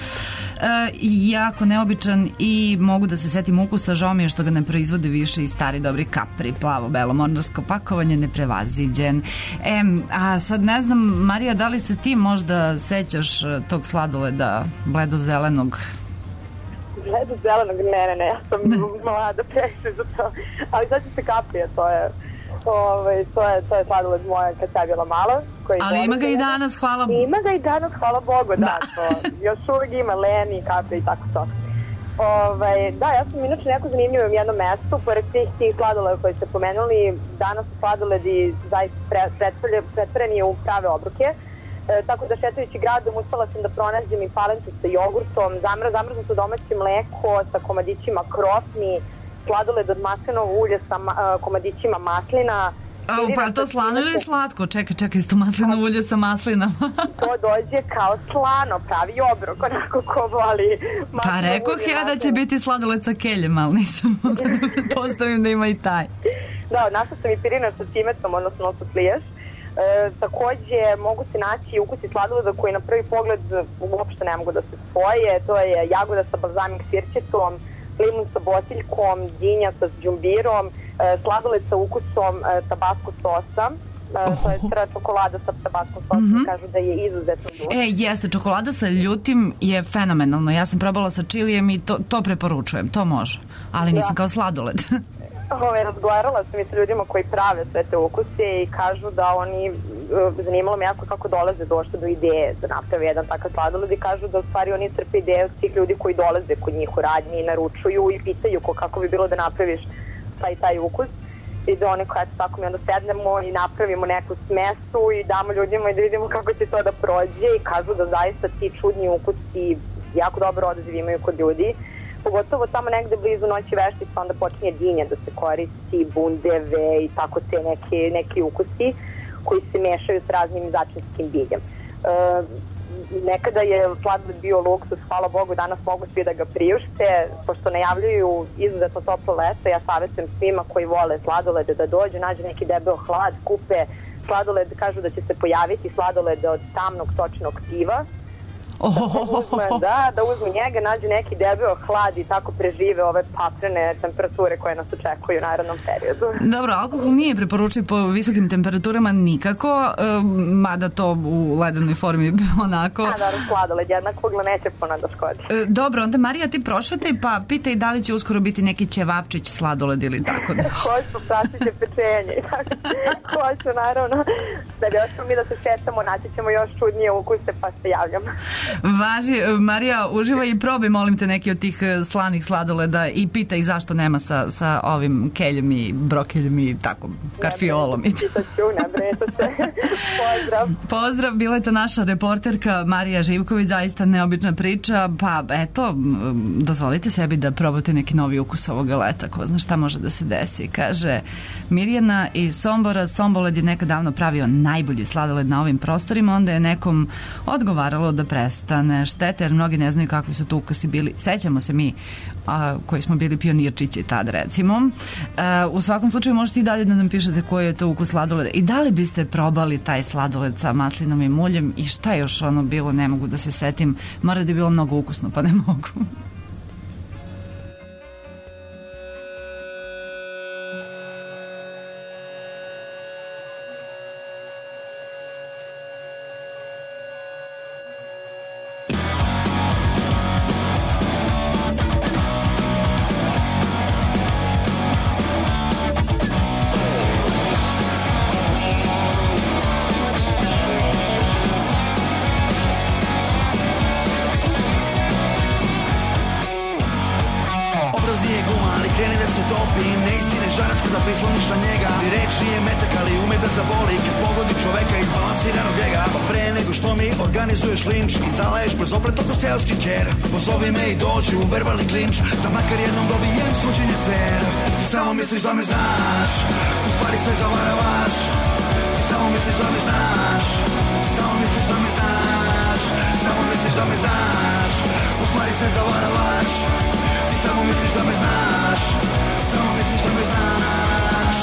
jako neobičan i mogu da se setim ukusa, žao mi je što ga ne proizvode više i stari dobri Capri, plavo, belo, mornarsko pakovanje, neprevaziđen. E, a sad ne znam, Marija, da li se ti možda sećaš tog sladoleda bledo-zelenog? Bledo-zelenog? Ne, ne, ne, ja sam mlada previše za to, ali sad će se Caprija, to je... Ove, to je, to je sladoled moja kad sam bila mala. Ali ima ga i danas, hvala Bogu. Ima ga i danas, hvala Bogu, da. da to, još uvijek ima Leni, kafe i tako to. Ove, da, ja sam inače neko zanimljivo u jednom mestu, pored tih tih sladoleda koji ste pomenuli, danas su sladoledi zaista pre, pretvoreni u prave obroke. E, tako da šetajući gradom uspela sam da pronađem i palentu sa jogurtom, zamr, zamrznuto domaće mleko sa komadićima krofni, sladoled od maslinovog ulja sa ma, komadićima maslina. A, pa to slano ili slatko? Čekaj, čekaj, isto maslinovo ulje sa maslinama. To dođe kao slano, pravi obrok, onako ko voli. Pa rekoh ja da će biti sladoled sa keljem, ali nisam mogla da postavim da ima i taj. Da, našla sam i pirina sa cimetom, odnosno sa slijaš. E, takođe mogu se naći ukusi sladoleda koji na prvi pogled uopšte ne mogu da se spoje. To je jagoda sa balzamik sirćetom, limun sa bosiljkom, dinja sa džumbirom, e, sladoled sa ukusom e, tabasko sosa, e, to je stra čokolada sa tabasko sosom, mm-hmm. kažu da je izuzetno duh. E, jeste, čokolada sa ljutim je fenomenalno, ja sam probala sa čilijem i to, to preporučujem, to može, ali nisam ja. kao sladoled. Ove, razgovarala sam i sa ljudima koji prave sve te ukuse i kažu da oni, zanimalo me jako kako dolaze došli do ideje da naprave jedan takav sladoled i kažu da u stvari oni crpe ideje od svih ljudi koji dolaze kod njih u radnji i naručuju i pitaju ko kako bi bilo da napraviš taj taj ukus i da oni kada tako mi onda sednemo i napravimo neku smesu i damo ljudima i da vidimo kako će to da prođe i kažu da zaista ti čudni ukusi jako dobro odaziv imaju kod ljudi. Pogotovo tamo negde blizu Noći veštica onda počinje dinja da se koristi, bundeve i tako te neke, neki ukusi koji se mešaju s raznim začinskim biljem. E, nekada je sladoled bio luksus, hvala Bogu, danas mogu svi da ga priušte, pošto najavljuju izuzetno toplo leto, ja savjetujem svima koji vole sladolede da dođu, nađu neki debeo hlad, kupe sladoled, kažu da će se pojaviti sladoled od tamnog točnog piva. Oh, oh, oh, oh, oh. Da, da uzmu njega, nađu neki debeo hlad i tako prežive ove paprene temperature koje nas očekuju u narednom periodu. Dobro, alkohol nije preporučiv po visokim temperaturama nikako, mada to u ledenoj formi onako. A, da, sladoled, jednak ugla neće puno da škodi. Dobro, onda Marija, ti prošetaj pa pitaj da li će uskoro biti neki ćevapčić sladoled ili tako da. Hoću, pratit će pečenje. Hoću, naravno. Da bi još mi da se šetamo, naći ćemo još čudnije ukuse pa se javljamo. Važi, Marija, uživaj i probaj, molim te, neki od tih slanih sladoleda i pitaj zašto nema sa, sa ovim keljem i brokeljem i tako, karfiolom. Ne brinite se. Pozdrav. Pozdrav, bila je to naša reporterka Marija Živković, zaista neobična priča, pa eto, dozvolite sebi da probate neki novi ukus ovoga leta, ko zna šta može da se desi. Kaže Mirjana iz Sombora, Somboled je nekad davno pravio najbolji sladoled na ovim prostorima, onda je nekom odgovaralo da prestane štete, jer mnogi ne znaju kakvi su tu ukusi bili. Sećamo se mi a, koji smo bili pionirčići tad, recimo. A, u svakom slučaju možete i dalje da nam pišete koji je to ukus sladoleda i da li biste probali taj sladoled sa maslinovim uljem i šta je još ono bilo, ne mogu da se setim, mora da je bilo mnogo ukusno, pa ne mogu. se topi, neistine žarac kada prisloniš na njega. Ni reč nije metak, ali ume da zaboli kad pogodi čoveka izbalansiranog ega. Pa pre nego što mi organizuješ linč i zaleješ brz opret oko seoski ker, pozovi me i dođi u verbalni klinč, da makar jednom dobijem suđenje fair. Ti samo misliš da me znaš, u stvari se zavaravaš. Ti samo misliš da me znaš, ti samo misliš da me znaš, samo misliš da me znaš, u stvari se zavaravaš. Ti samo misliš da me znaš, samo misliš da me znaš.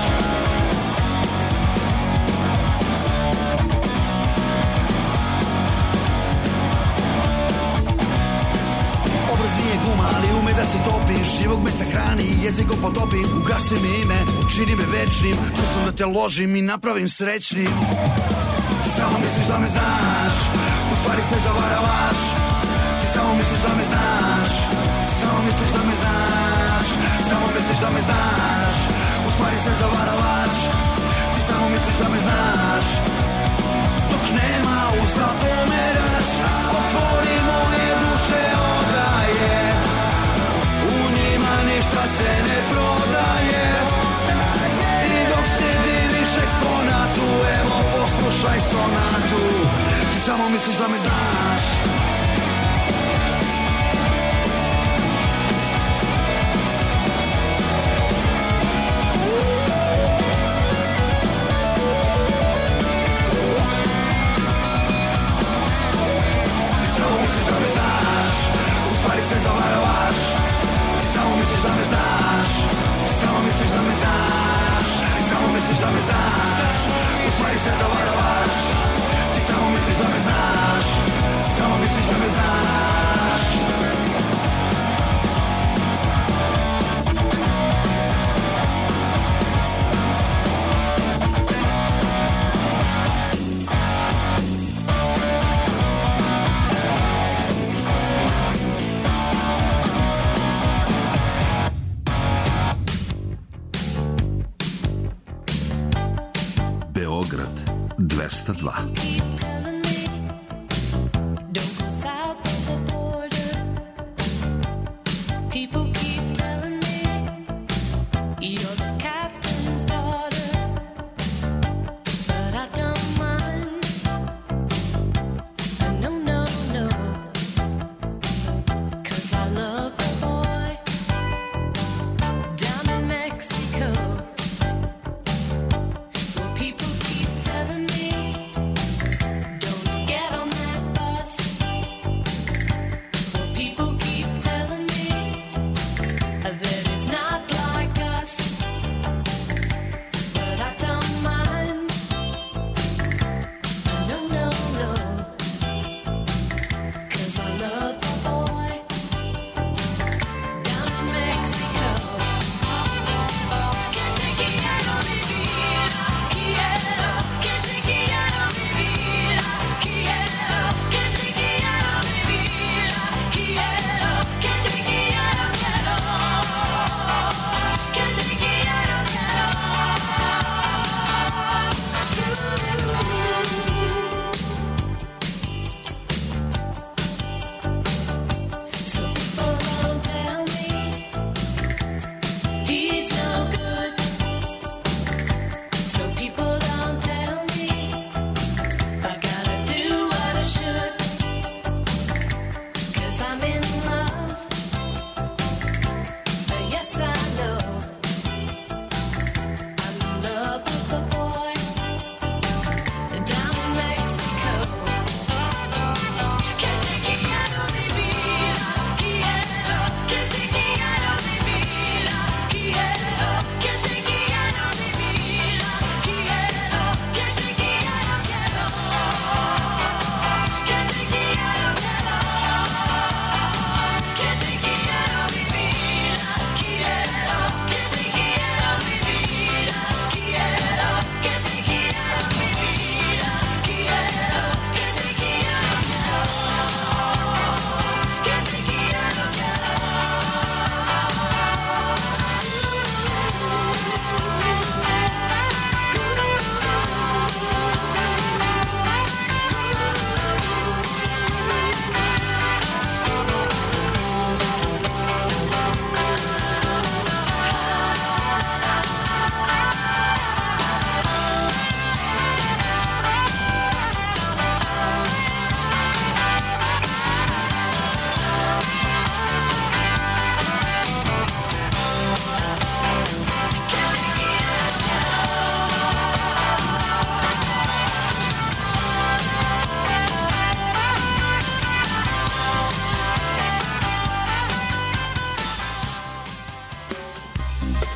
Obraz nije guma, ali ume da se topi, živog me sahrani i jezikom potopi. Ugasi mi ime, učini me večnim, tu sam da te ložim i napravim srećnim. Ti samo misliš da me znaš, u stvari se zavaravaš. Ti samo misliš da me znaš, samo misliš da me znaš, samo misliš da me znaš, u stvari se zavaravaš. Ti samo misliš da me znaš, dok nema usta pomeraš. Otvori moje duše odaje, u njima ništa se ne prodaje. I dok se diviš eksponatu, evo poslušaj sonatu. Ti samo misliš da me znaš. Se zavaravaš, ti samo misliš da me znaš, samo misliš da me znaš, samo misliš da me znaš, u stvari se zavaravaš, ti samo misliš da me znaš, samo misliš da me znaš. dvesta dva.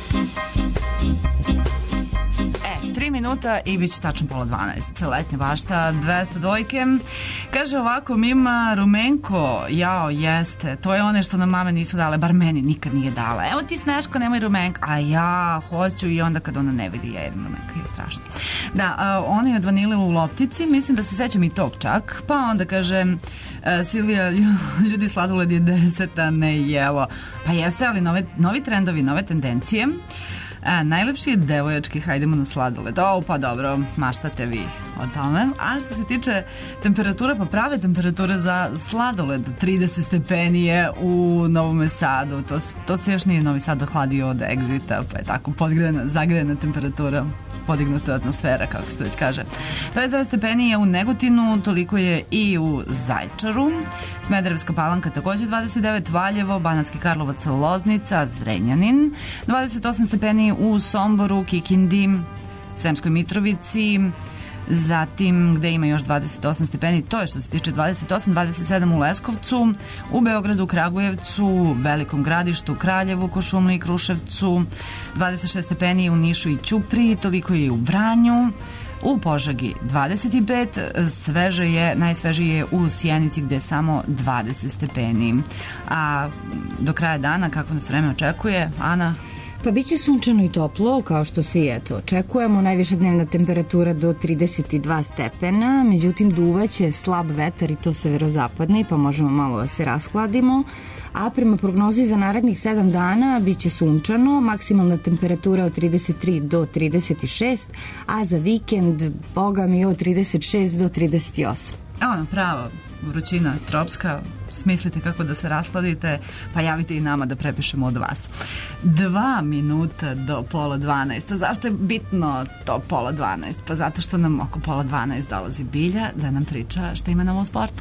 tri minuta i bit će tačno pola dvanaest. Letnja bašta, dvesta dvojke. Kaže ovako, Mima Rumenko, jao, jeste, to je one što nam mame nisu dale, bar meni nikad nije dala. Evo ti Sneško, nemoj Rumenka. A ja hoću i onda kad ona ne vidi, ja jedem Rumenka, je strašno. Da, a, ona je od vanile u loptici, mislim da se sećam i tog čak. Pa onda kaže, a, Silvija, ljudi sladoled je deseta, ne jelo. Pa jeste, ali nove, novi trendovi, nove tendencije. A, najlepši je devojački, hajdemo na sladoled. O, pa dobro, maštate vi o tome. A što se tiče temperatura, pa prave temperature za sladoled, trideset stepeni je u Novom Sadu. To, to se još nije Novi Sad ohladio od Exita, pa je tako podgrejena, zagrejena temperatura, podignuta atmosfera, kako se to već kaže. dvadeset devet stepeni je u Negotinu, toliko je i u Zaječaru. Smederevska Palanka takođe dvadeset devet, Valjevo, Banatski Karlovac, Loznica, Zrenjanin. dvadeset osam stepeni u Somboru, Kikindi, Sremskoj Mitrovici, zatim gde ima još dvadeset osam stepeni, to je što se tiče dvadeset osam, dvadeset sedam u Leskovcu, u Beogradu, Kragujevcu, Velikom Gradištu, Kraljevu, Košumliji i Kruševcu, dvadeset šest stepeni u Nišu i Ćupriji, toliko je i u Vranju, u Požegi dvadeset pet, sveže je, najsvežije je u Sjenici gde je samo dvadeset stepeni. A do kraja dana, kako nas vreme očekuje, Ana? Pa bit će sunčano i toplo, kao što se i eto očekujemo. Najviša dnevna temperatura do trideset dva stepena, međutim duvaće slab vetar i to severozapadni, pa možemo malo da se raskladimo. A prema prognozi za narednih sedam dana bit će sunčano, maksimalna temperatura od trideset tri do trideset šest, a za vikend, boga mi, od trideset šest do trideset osam. Ono, pravo, vrućina tropska, smislite kako da se raskladite, pa javite i nama da prepišemo od vas. Dva minuta do pola dvanaest. Zašto je bitno to pola dvanaest? Pa zato što nam oko pola dvanaest dolazi Bilja da nam priča šta ima nam u sportu.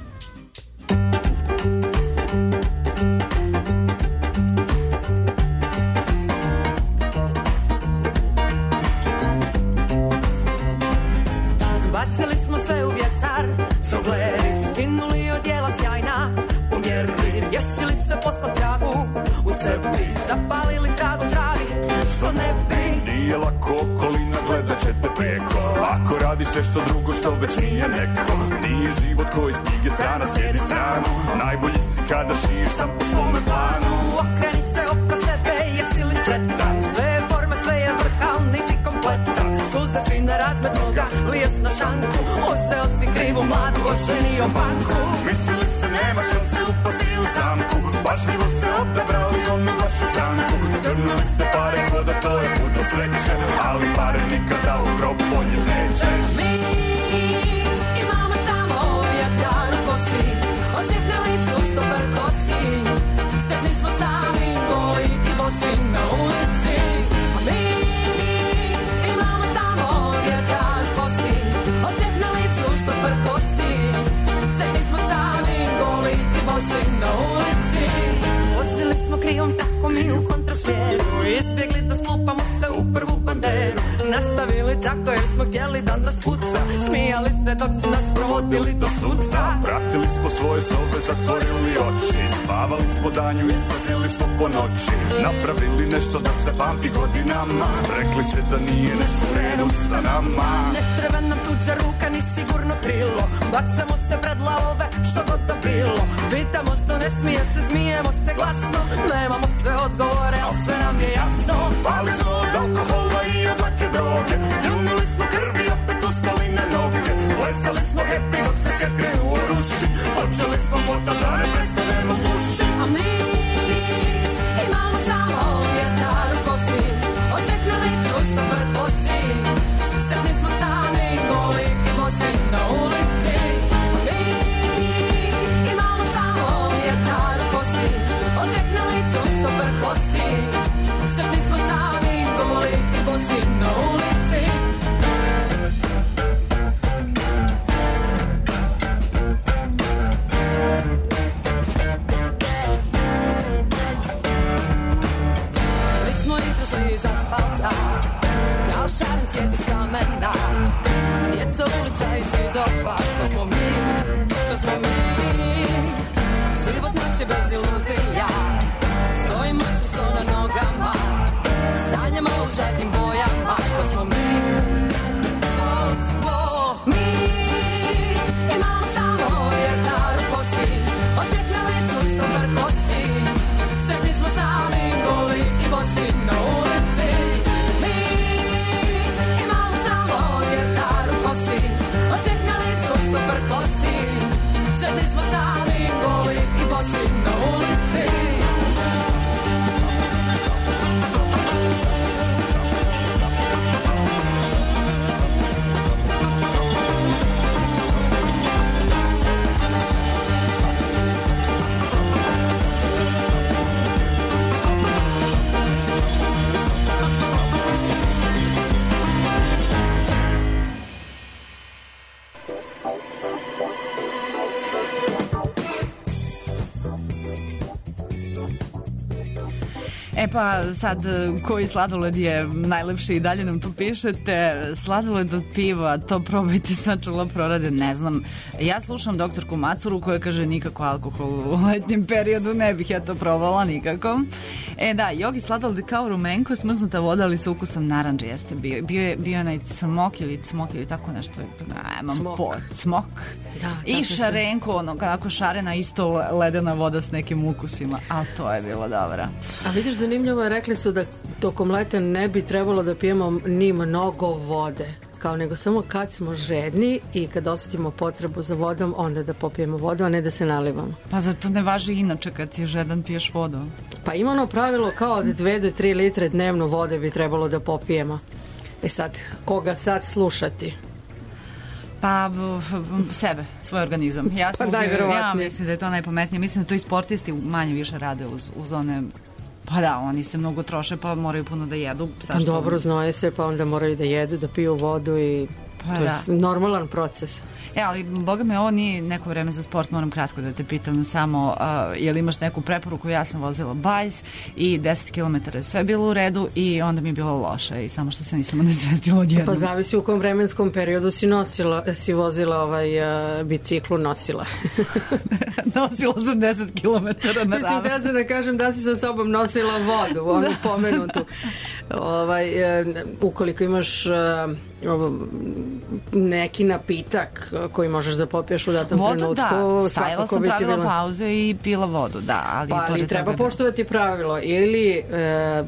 Bacili smo sve u vjetar, žongleri skinuli odjela sjajna, pomjerili, rješili se posla tragu, u sebi zapalili tragu travi, što ne bi. Nije lako okolina, gledat ćete preko, ako radi sve što drugo što već nije neko. Nije život koji iz knjige strana slijedi stranu, najbolji si kada šiješ sam po svome planu. Okreni se oko sebe jer si li sretan, sve je forma, sve je vrh, al nisi kompletan. Suze svi na razmet noga, liješ na šanku, uzeo si krivu mladu, oženio banku. Mislili se nema šanse upasti u zamku, pažljivo ste odabrali onu vašu stranku. Skrnuli ste pare ko da to je put do sreće, ali pare nikada u grob ponjet nećeš. Mi imamo samo vjetar u kosi, osjeh na licu što perkosi, sretni smo sami koji i bosi na ulici. A mi imamo samo vjetar u kosi, osjeh na licu što perkosi, sretni smo sami goli i bosi na ulici. Vozili smo krivom tako mi u kontrasmjeru, izbjegli da slupamo se u prvu banderu, nastavili tako jer smo htjeli da nas puca, smijali se dok su nas provodili do suca. Pratili smo svoje snove, zatvorili oči, spavali smo danju, izlazili smo po noći, napravili nešto da se pamti godinama, rekli sve da nije nešto u redu sa nama. Ne treba nam tuđa ruka ni sigurno krilo, bacamo se pred lavove što god da bilo, pitamo što ne smije se, smijemo se glasno, nemamo sve odgovore, ali sve nam je jasno. Pali smo od alkohola i od lake droge, ljunuli smo krvi, opet ustali na noge, plesali smo happy dok se svijet krenuo ruši, počeli smo moto da ne prestanemo puši. A mi imamo samo vjetar u kosi, osmeh na licu što perkosi, sretni smo sami goli i bosi na ulici. A mi imamo samo vjetar u kosi, osmeh na licu što perkosi, sretni smo sami goli i bosi na ulici. Mi smo izrasli iz asfalta, kao šaren cvijet iz kamena, djeca ulica i zidova, to smo mi, to smo mi. Život naš je bez iluzija, stojimo čvrsto na nogama, rožatim bojama. To smo mi, to smo mi. Imamo samo vjetar u kosi, osjeh na licu što prkosi. Sretni smo sami, goli i bosi na ulici. Mi imamo samo vjetar u kosi, osjeh na licu što prkosi. Sretni smo sami, goli i bosi na ulici. E pa sad, koji sladoled je najlepši i dalje nam tu pišete. Sladoled od piva, to probajte, sad čula prorade, ne znam. Ja slušam doktorku Macuru koja kaže nikako alkohol u letnjem periodu, ne bih ja to probala nikako. E da, jogi sladoled kao rumenko, smrznuta voda ali sa ukusom naranđe jeste bio. Bio je bio onaj cmok ili cmok ili tako nešto. Nemam po, cmok. Da, i šarenko, ono, kako šarena isto ledena voda s nekim ukusima, ali to je bilo dobro. A vidiš, zanimljivo je, rekli su da tokom leta ne bi trebalo da pijemo ni mnogo vode, kao nego samo kad smo žedni i kad osjetimo potrebu za vodom, onda da popijemo vodu, a ne da se nalivamo. Pa zato ne važi inače kad si žedan piješ vodu? Pa ima ono pravilo kao od dve do tri litre dnevno vode bi trebalo da popijemo. E sad, koga sad slušati? Pa sebe, svoj organizam. Ja, sam pa uvijek, ja mislim da je to najpametnije. Mislim da to i sportisti manje više rade uz, uz one... Pa da, oni se mnogo troše pa moraju puno da jedu. Pa dobro, znoje se pa onda moraju da jedu, da piju vodu i pa to da. Je normalan proces. E, ali boga me, ovo nije neko vreme za sport, moram kratko da te pitam samo, uh, je li imaš neku preporuku? Ja sam vozila bajs i deset kilometara je sve bilo u redu i onda mi je bilo loše i samo što se nisam onesvestila odjednom. Pa zavisi u kom vremenskom periodu si nosila, si vozila ovaj uh, biciklu, nosila. Nosila sam deset kilometara na Mislim, da se da kažem da si sa sobom nosila vodu, onu pomenutu. Ovaj, uh, ukoliko imaš uh, neki napitak koji možeš da popiješ u datom vodu, trenutku. Da, stavila sam pravila bila... pauze i pila vodu, da. Ali, pa, ali treba poštovati da... pravilo ili e,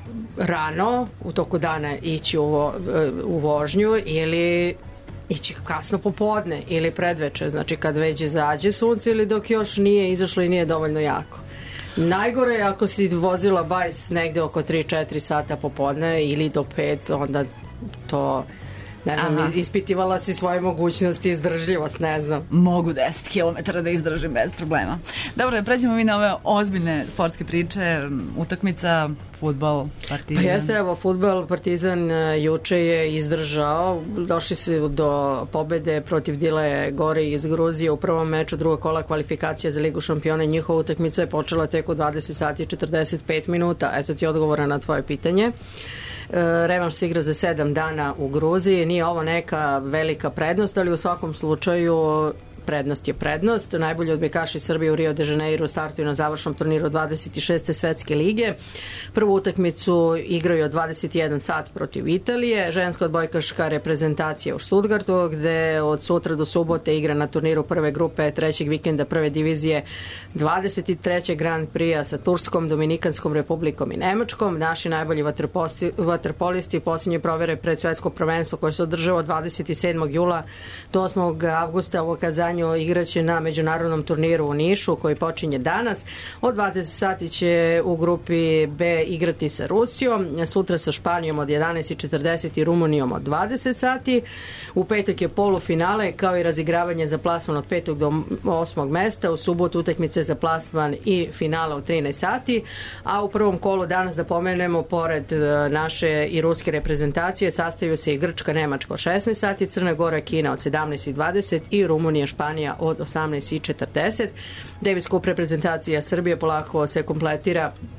rano u toku dana ići u, vo, u vožnju ili ići kasno popodne ili predveče, znači kad već izađe sunce ili dok još nije izašlo i nije dovoljno jako. Najgore je ako si vozila bajs negde oko tri četiri sata popodne ili do pet, onda to... Ne znam, aha, ispitivala si svoje mogućnosti i izdržljivost, ne znam. Mogu deset kilometara da izdržim bez problema. Dobro, da pređemo mi na ove ozbiljne sportske priče, utakmica, fudbal, Partizan. Pa jeste, evo, fudbal, Partizan juče je izdržao, došli su do pobede protiv Dile Gori iz Gruzije u prvom meču drugog kola kvalifikacija za Ligu šampiona. Njihova utakmica je počela tek u dvadeset sati i četrdeset pet minuta. Eto ti odgovora na tvoje pitanje. Revanš se igra za sedam dana u Gruziji. Nije ovo neka velika prednost, ali u svakom slučaju prednost je prednost. Najbolji odbojkaši Srbije u Rio de Janeiro startuju na završnom turniru dvadeset šeste svetske lige. Prvu utakmicu igraju od dvadeset jedan sat protiv Italije. Ženska odbojkaška reprezentacija u Stuttgartu, gde od sutra do subote igra na turniru prve grupe trećeg vikenda prve divizije dvadeset trećeg Grand Prix sa Turskom, Dominikanskom republikom i Nemačkom. Naši najbolji vaterpolisti posljednje provere pred svetsko prvenstvo koje se održava od dvadeset sedmog jula do osmog avgusta u Kazanju igraće na međunarodnom turniru u Nišu koji počinje danas. Od dvadeset sati će u grupi B igrati sa Rusijom, sutra sa Španijom od jedanaest i četrdeset i Rumunijom od dvadeset sati. U petak je polufinale kao i razigravanje za plasman od petog do osmog mesta. U subotu utakmice za plasman i finala od trinaest sati. A u prvom kolu danas, da pomenemo, pored naše i ruske reprezentacije sastaju se i Grčka, Nemačka od šesnaest sati, Crna Gora, Kina od sedamnaest i dvadeset i Rumunija, Španija od osamnaest i četrdeset. Davis Cup reprezentacija Srbije polako se kompletira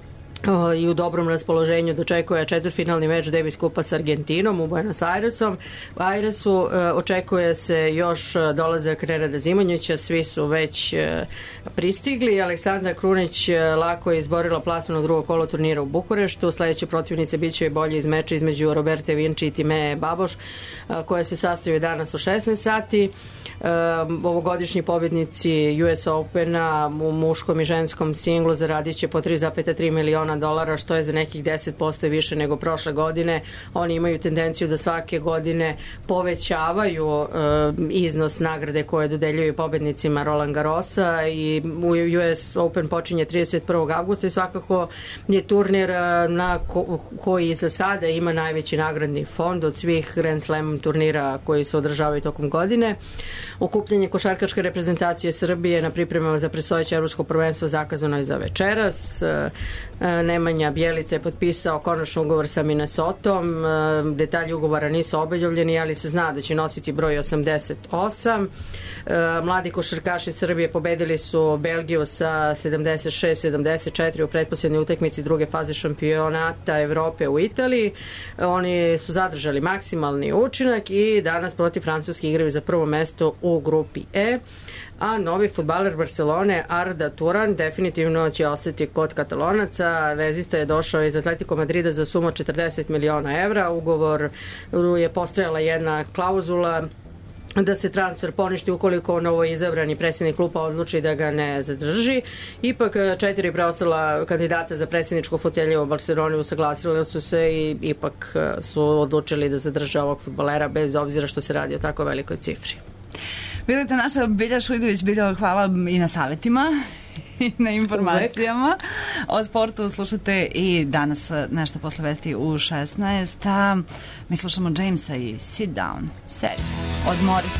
i u dobrom raspoloženju dočekuje četvrtfinalni meč Davis Kupa s Argentinom u Buenos Airesom. U Airesu očekuje se još dolazak Nenada Zimonjića, svi su već pristigli. Aleksandra Krunić lako je izborila plasman u drugo kolo turnira u Bukureštu. Sledeće protivnice bit će i bolje iz meča između Roberte Vinci i Timee Baboš, koje se sastaju danas u šesnaest sati. Ovogodišnji pobjednici U S Opena u muškom i ženskom singlu zaradit će po tri zarez tri miliona dolara, što je za nekih deset posto više nego prošle godine. Oni imaju tendenciju da svake godine povećavaju uh, iznos nagrade koje dodeljuju pobednicima Roland Garrosa i U S Open počinje trideset prvog avgusta i svakako je turnir uh, na ko, koji za sada ima najveći nagradni fond od svih Grand Slam turnira koji se održavaju tokom godine. Okupljanje košarkaške reprezentacije Srbije na pripremama za predstojeće evropsko prvenstvo zakazano je za večeras. Nemanja Bjelica je potpisao konačno ugovor sa Minnesotom. Detalji ugovora nisu objavljeni, ali se zna da će nositi broj osamdeset osam. Mladi košarkaši Srbije pobedili su Belgiju sa sedamdeset šest sedamdeset četiri u pretposlednjoj utakmici druge faze šampionata Evrope u Italiji. Oni su zadržali maksimalni učinak i danas protiv Francuske igraju za prvo mesto u grupi E. A novi fudbaler Barcelone Arda Turan definitivno će ostati kod Katalonaca. Vezista je došao iz Atletico Madrida za sumu četrdeset miliona evra. Ugovor je postojala jedna klauzula da se transfer poništi ukoliko novo izabrani predsjednik kluba odluči da ga ne zadrži. Ipak četiri preostala kandidata za predsjedničku fotelju u Barceloni usaglasili su se i ipak su odlučili da zadrže ovog fudbalera bez obzira što se radi o tako velikoj cifri. Vidite, naša Bilja Šujdović, Bilja, hvala i na savjetima i na informacijama. Uvek. O sportu slušate i danas nešto posle vesti u šesnaest, a mi slušamo Jamesa i Sit Down, sedi, odmorite.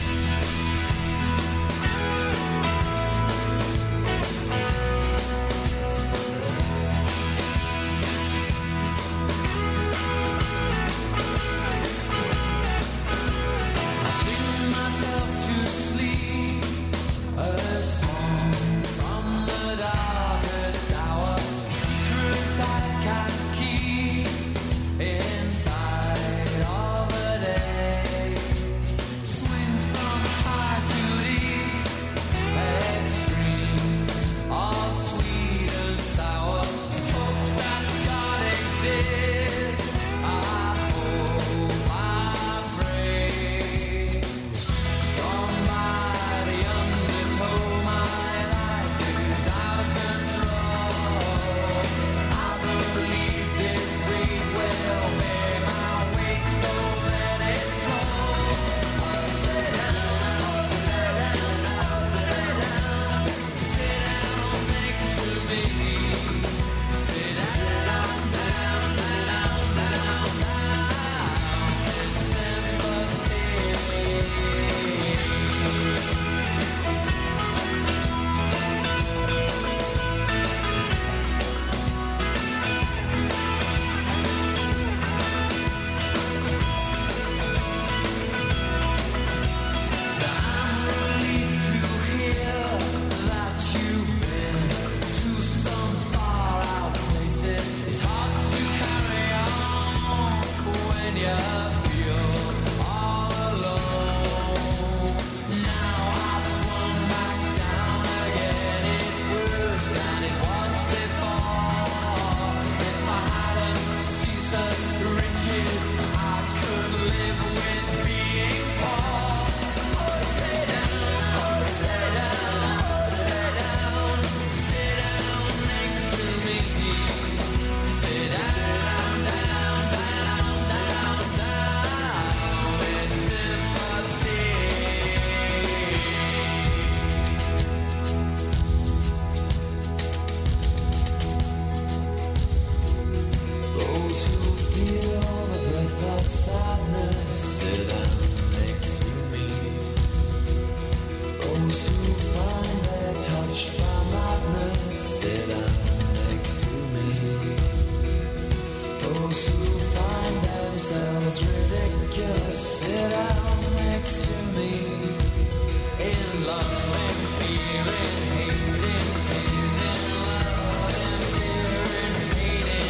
Fear and hate and love and fear and hating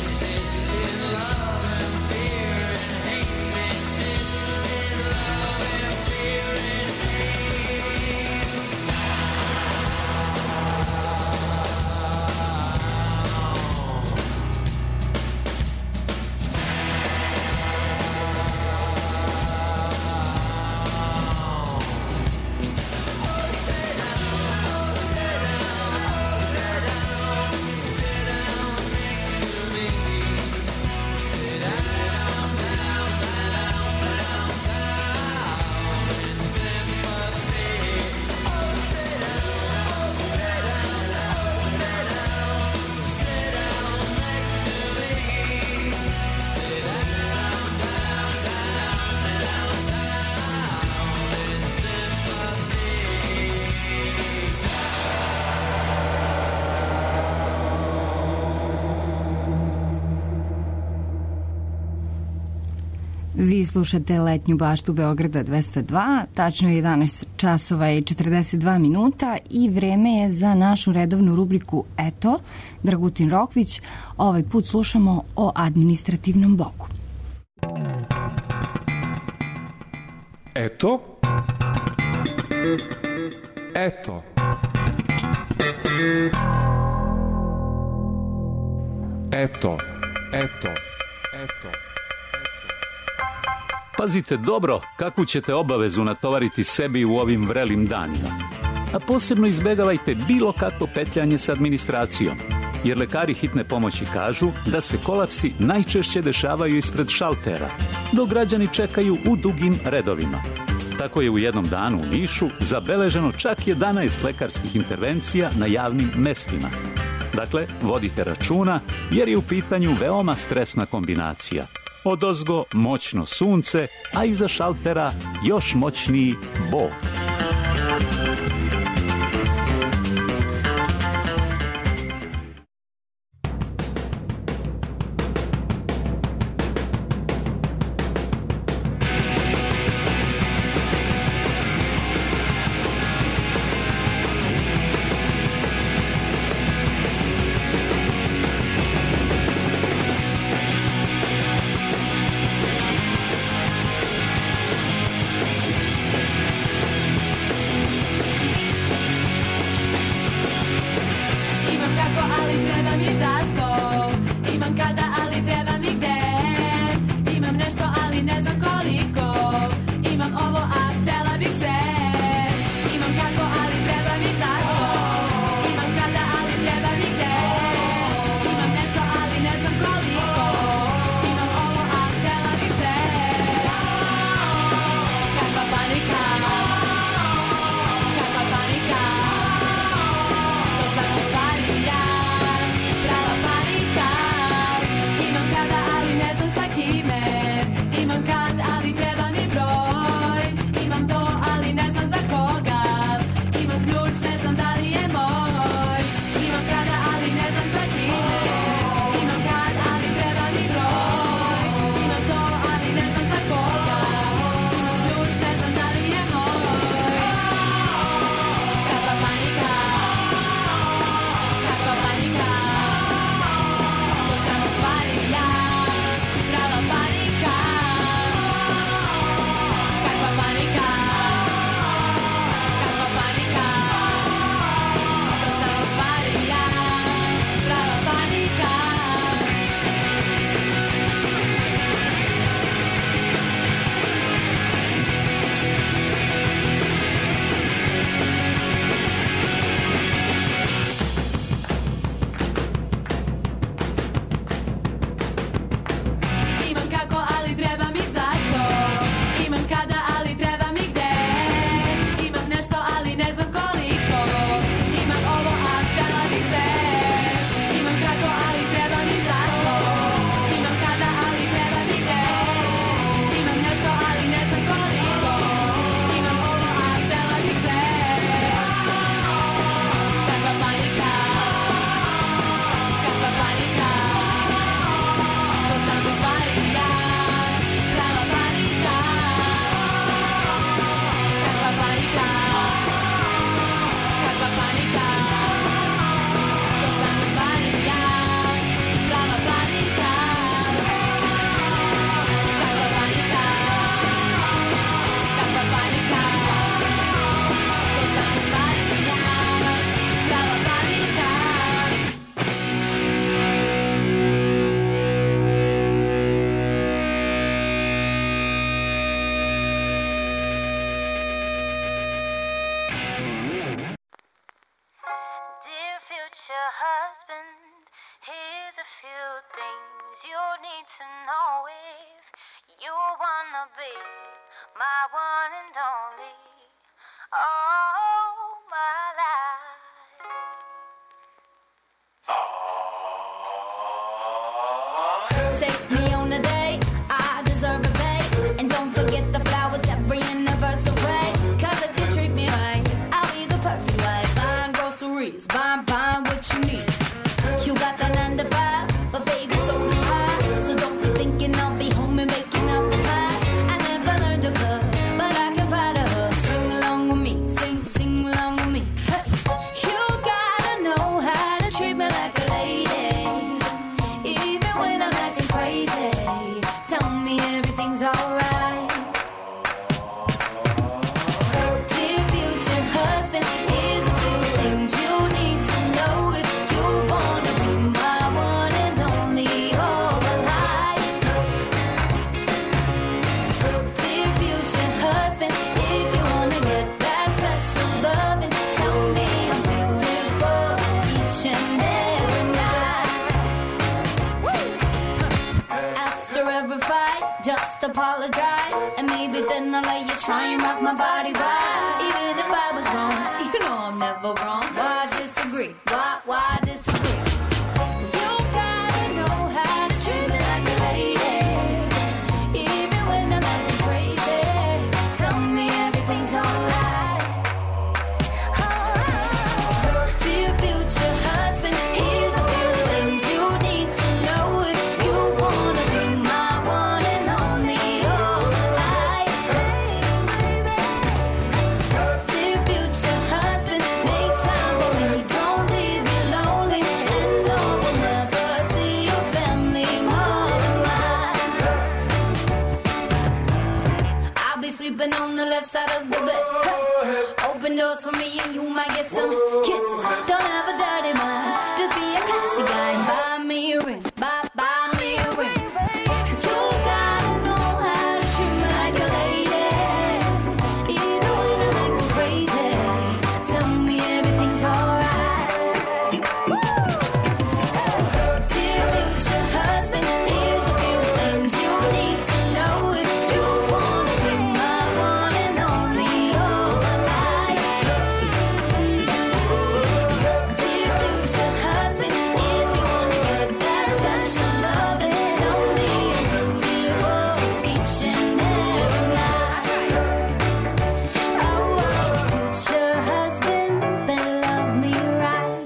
Vi slušate Letnju baštu Beograda dvesta dva, tačno je jedanaest časova i četrdeset dva minuta i vreme je za našu redovnu rubriku Eto, Dragutin Rokvić. Ovaj put slušamo o administrativnom boku. Eto. Eto. Eto. Eto. Eto. Pazite dobro kakvu ćete obavezu natovariti sebi u ovim vrelim danima. A posebno izbegavajte bilo kakvo petljanje s administracijom, jer lekari hitne pomoći kažu da se kolapsi najčešće dešavaju ispred šaltera, dok građani čekaju u dugim redovima. Tako je u jednom danu u Nišu zabeleženo čak jedanaest lekarskih intervencija na javnim mestima. Dakle, vodite računa jer je u pitanju veoma stresna kombinacija. Odozgo moćno sunce, a iza šaltera još moćniji Bog. Thinking I'll be home and making up a plan. terrified, just apologize, and maybe then I'll let you try and rock my body right. Even if I was wrong, you know I'm never wrong. Why disagree? Why, why disagree? You gotta know how to treat me like a lady, even when I'm acting crazy. Tell me everything's alright. Alright. Dear future husband, here's a few things you need to know if you wanna be my one and only all my life. Dear future husband, make time for me, don't leave me lonely, and no, we'll never see your family more than mine. I'll be sleeping on the left side of the bed. Open doors for me and you might get some kisses. Don't have a dirty mind, just be a classy guy and buy me a ring. Buy, buy me a ring. You gotta know how to treat me like a lady, even when I'm acting crazy. Tell me everything's alright. Dear future husband, here's a few things you need to know if you wanna be my one and only all my life. Dear future husband, if you wanna get that special loving, tell me you're beautiful each and every night. Oh, oh, future husband, better love me right.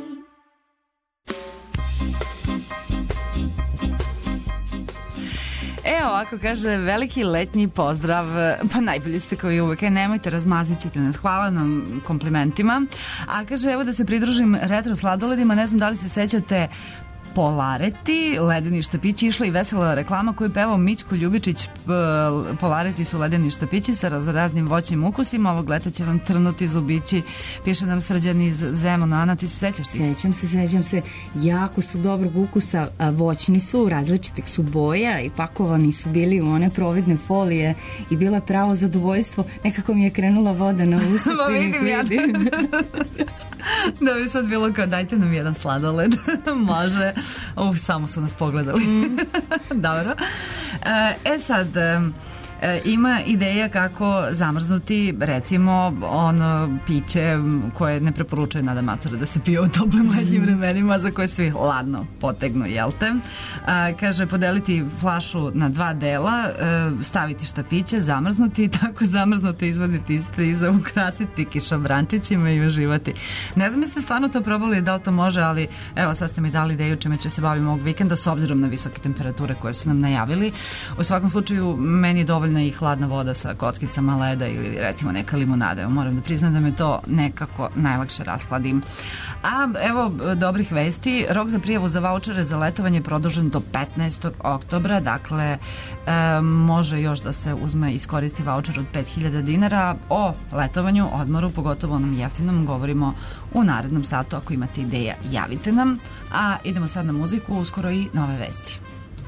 E, ovako kaže, veliki letnji pozdrav, pa najbolji ste kao i uvek, e, nemojte, razmazit ćete nas, hvala nam komplimentima. A kaže, evo da se pridružim retro sladoledima, ne znam da li se sećate Polareti, ledeni štapići, išla i vesela reklama koju pevao Mićko Ljubičić. P- Polareti su ledeni štapići sa raz- raznim voćnim ukusima, ovog leta će vam trnuti zubići, piše nam Srđan iz Zemuna. Ana, ti se sećaš ti? Sećam se, sećam se. Jako su dobrog ukusa, a voćni su, različitih su boja i pakovani su bili u one providne folije i bilo je pravo zadovoljstvo. Nekako mi je krenula voda na usta Pa čim ih vidim ja. vidim. Da bi sad bilo kao dajte nam jedan sladoled. Može. Uh, samo su nas pogledali. Mm. Dobro. E sad, e, ima ideja kako zamrznuti recimo ono piće koje ne preporučuje Nada Macura da se pije u toplim letnjim vremenima, za koje svi ladno potegnu, jel te? A, kaže, podeliti flašu na dva dela, e, staviti štapiće, zamrznuti i tako zamrznuti izvaditi iz friza, ukrasiti kišobrančićima i uživati. Ne znam, jeste stvarno to probali, da li to može, ali evo sad ste mi dali ideju čime ću se bavim ovog vikenda s obzirom na visoke temperature koje su nam najavili. U svakom slučaju meni je dovoljna i hladna voda sa kockicama leda ili recimo neka limunada. Evo, moram da priznam da me to nekako najlakše rashladim. A evo dobrih vesti, rok za prijavu za vaučere za letovanje je produžen do petnaestog oktobra, dakle e, može još da se uzme iskoristi vaučer od pet hiljada dinara. O letovanju, odmoru, pogotovo onom jeftinom, govorimo u narednom satu. Ako imate ideja, javite nam. A idemo sad na muziku, uskoro i nove vesti.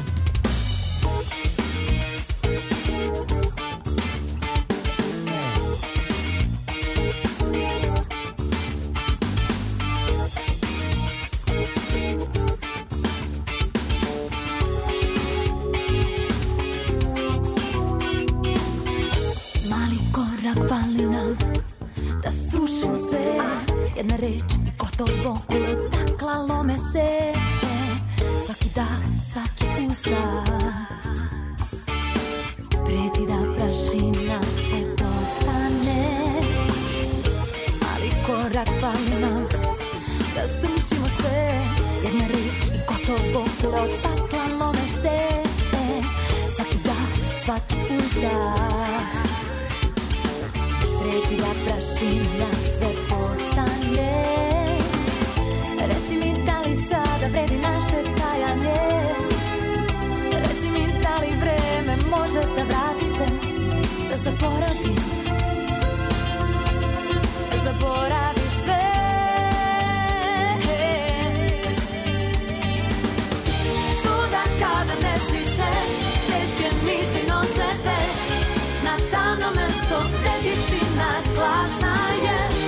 Mali korak fali nam da srušimo sve. Jedna reč, gotovo kule od stakla lome se. Svaki dah, svaki uzdah preti da prašina sve dostane. Mali korak fali nam da srušimo sve. Jedna reč i gotovo kule od stakla lome se. Svaki dah, svaki uzdah preti da prašina sve postane. Reci mi da li sada vredi naše trajanje. Reci mi da li vreme može da vrati se. Da zaboravi, da zaboravi sve. Suda kada desi se, teške misli nose te na tamno mesto gde tišina glasna je.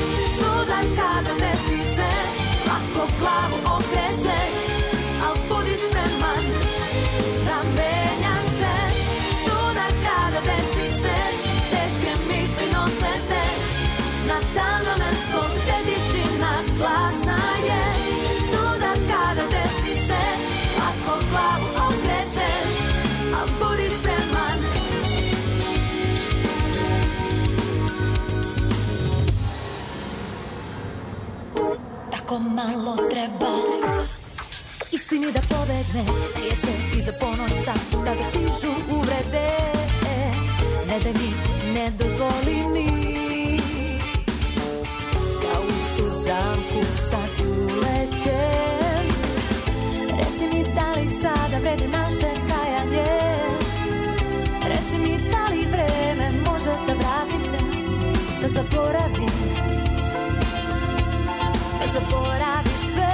ne daj mi, ne dozvoli mi. Ja uz tu zamku sad ulećem. Reci mi da li sada vredi naše kajanje. Reci mi da li vreme može da vratim se, da zaboravim, da zaboravim sve.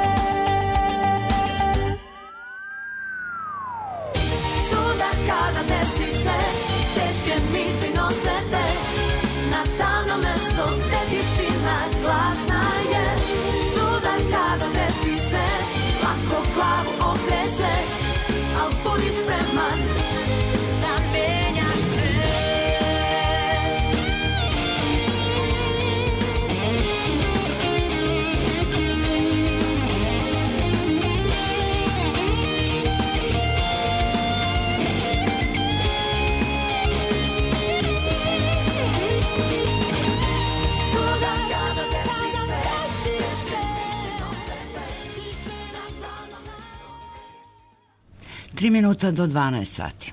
Suda kada desi se, teške misli nose te na tamno mesto gde tišina glasna je. Suda kada desi se, lako glavu okrećeš, al budi spreman da menjaš sve. Tri minuta do dvanaest sati.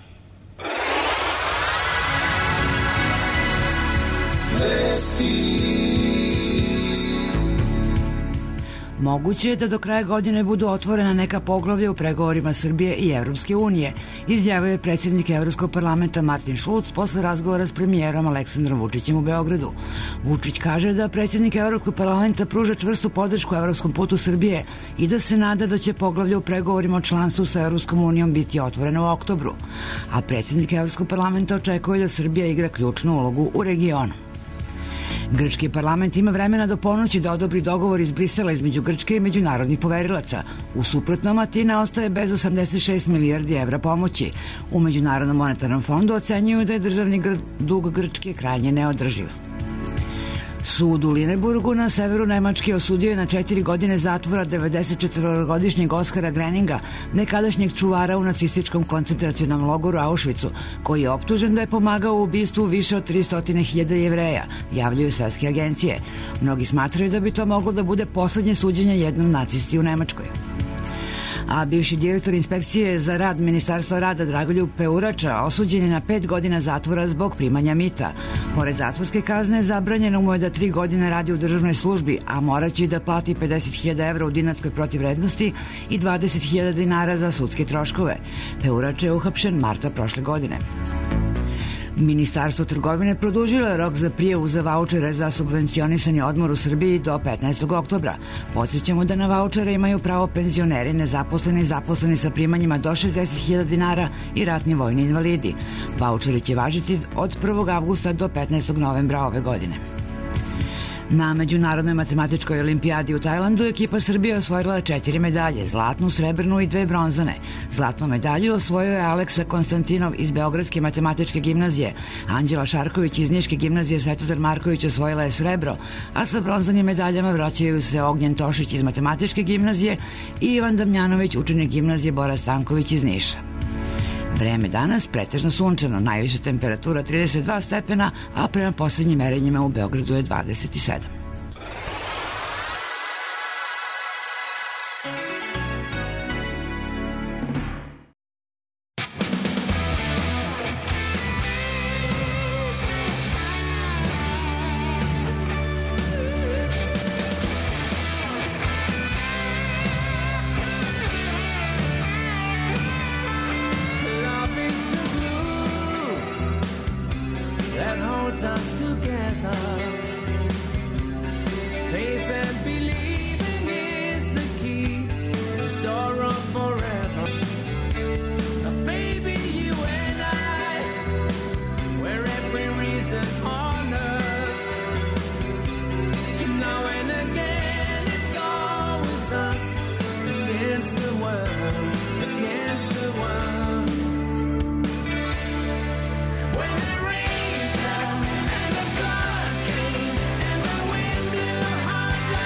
Moguće je da do kraja godine budu otvorena neka poglavlja u pregovorima Srbije i Evropske unije, izjavio je predsjednik Evropskog parlamenta Martin Schulz posle razgovora s premijerom Aleksandrom Vučićem u Beogradu. Vučić kaže da predsjednik Evropskog parlamenta pruža čvrstu podršku evropskom putu Srbije i da se nada da će poglavlja u pregovorima o članstvu sa Evropskom unijom biti otvorena u oktobru, a predsjednik Evropskog parlamenta očekuje da Srbija igra ključnu ulogu u regionu. Grčki parlament ima vremena do ponoći da odobri dogovor iz Brisela između Grčke i međunarodnih poverilaca. U suprotnom, Atina ostaje bez osamdeset šest milijardi evra pomoći. U Međunarodnom monetarnom fondu ocenjuju da je državni dug Grčke krajnje neodrživ. Sud u Lineburgu na severu Nemačke osudio je na četiri godine zatvora devedesetčetvorogodišnjeg Oskara Greninga, nekadašnjeg čuvara u nacističkom koncentracionom logoru Auschwitzu, koji je optužen da je pomagao u ubistvu više od tristo hiljada Jevreja, javljaju svetske agencije. Mnogi smatraju da bi to moglo da bude poslednje suđenje jednom nacisti u Nemačkoj. A bivši direktor inspekcije za rad Ministarstva rada Dragoljub Peurača osuđen je na pet godina zatvora zbog primanja mita. Pored zatvorske kazne, zabranjeno mu je da tri godine radi u državnoj službi, a moraće i da plati pedeset hiljada evra u dinarskoj protivvrednosti i dvadeset hiljada dinara za sudske troškove. Peurača je uhapšen marta prošle godine. Ministarstvo trgovine produžilo je rok za prijavu za vaučere za subvencionisani odmor u Srbiji do petnaestog oktobra. Podsjećamo da na vaučere imaju pravo penzioneri, nezaposleni i zaposleni sa primanjima do šezdeset hiljada dinara i ratni vojni invalidi. Vaučeri će važiti od prvog avgusta do petnaestog novembra ove godine. Na Međunarodnoj matematičkoj olimpijadi u Tajlandu ekipa Srbije osvojila četiri medalje, zlatnu, srebrnu i dve bronzane. Zlatnu medalju osvojio je Aleksa Konstantinov iz Beogradske matematičke gimnazije, Anđela Šarković iz Niške gimnazije Svetozar Marković osvojila je srebro, a sa bronzanim medaljama vraćaju se Ognjen Tošić iz matematičke gimnazije i Ivan Damjanović, učenik gimnazije Bora Stanković iz Niša. Vreme danas pretežno sunčano, najviša temperatura trideset dva stepena, a prema poslednjim merenjima u Beogradu je dvadeset sedam. When it rains down and the flood came and the wind blew hard.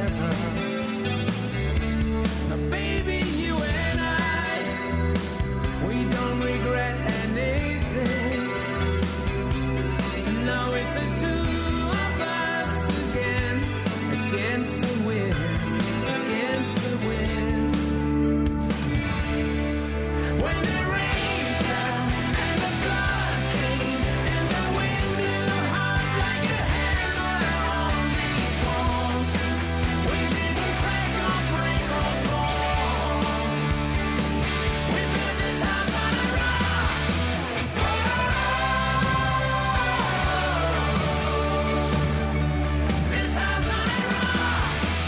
together. Now, baby, you and I, we don't regret anything. And now it's a two of us again, against the wind, against the wind. When the rain fell and the flood came and the wind blew hard like a hammer on these walls, we didn't crack or break or fall. We built this house on a rock. This house on a rock.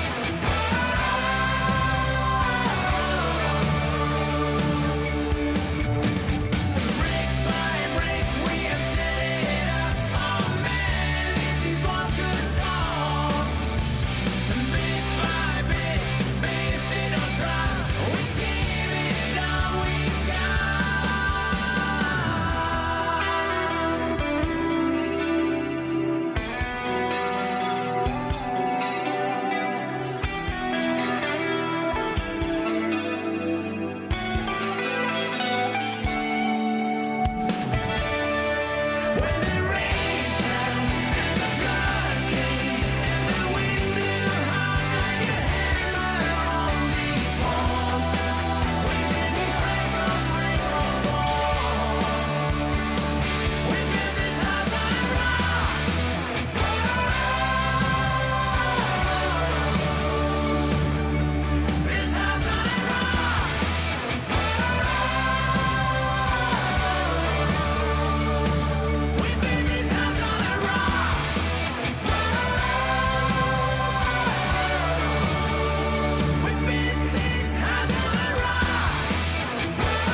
Brick by brick we have set it up. Oh man, if these walls could talk. And bit by bit, base it on trust. We gave it all we When the rain fell and the flood came and the wind blew hard like a hammer on these walls, we didn't crack or break or fall. We built this house on a rock. This house on a rock. We built this house on a rock. We built this house on a rock.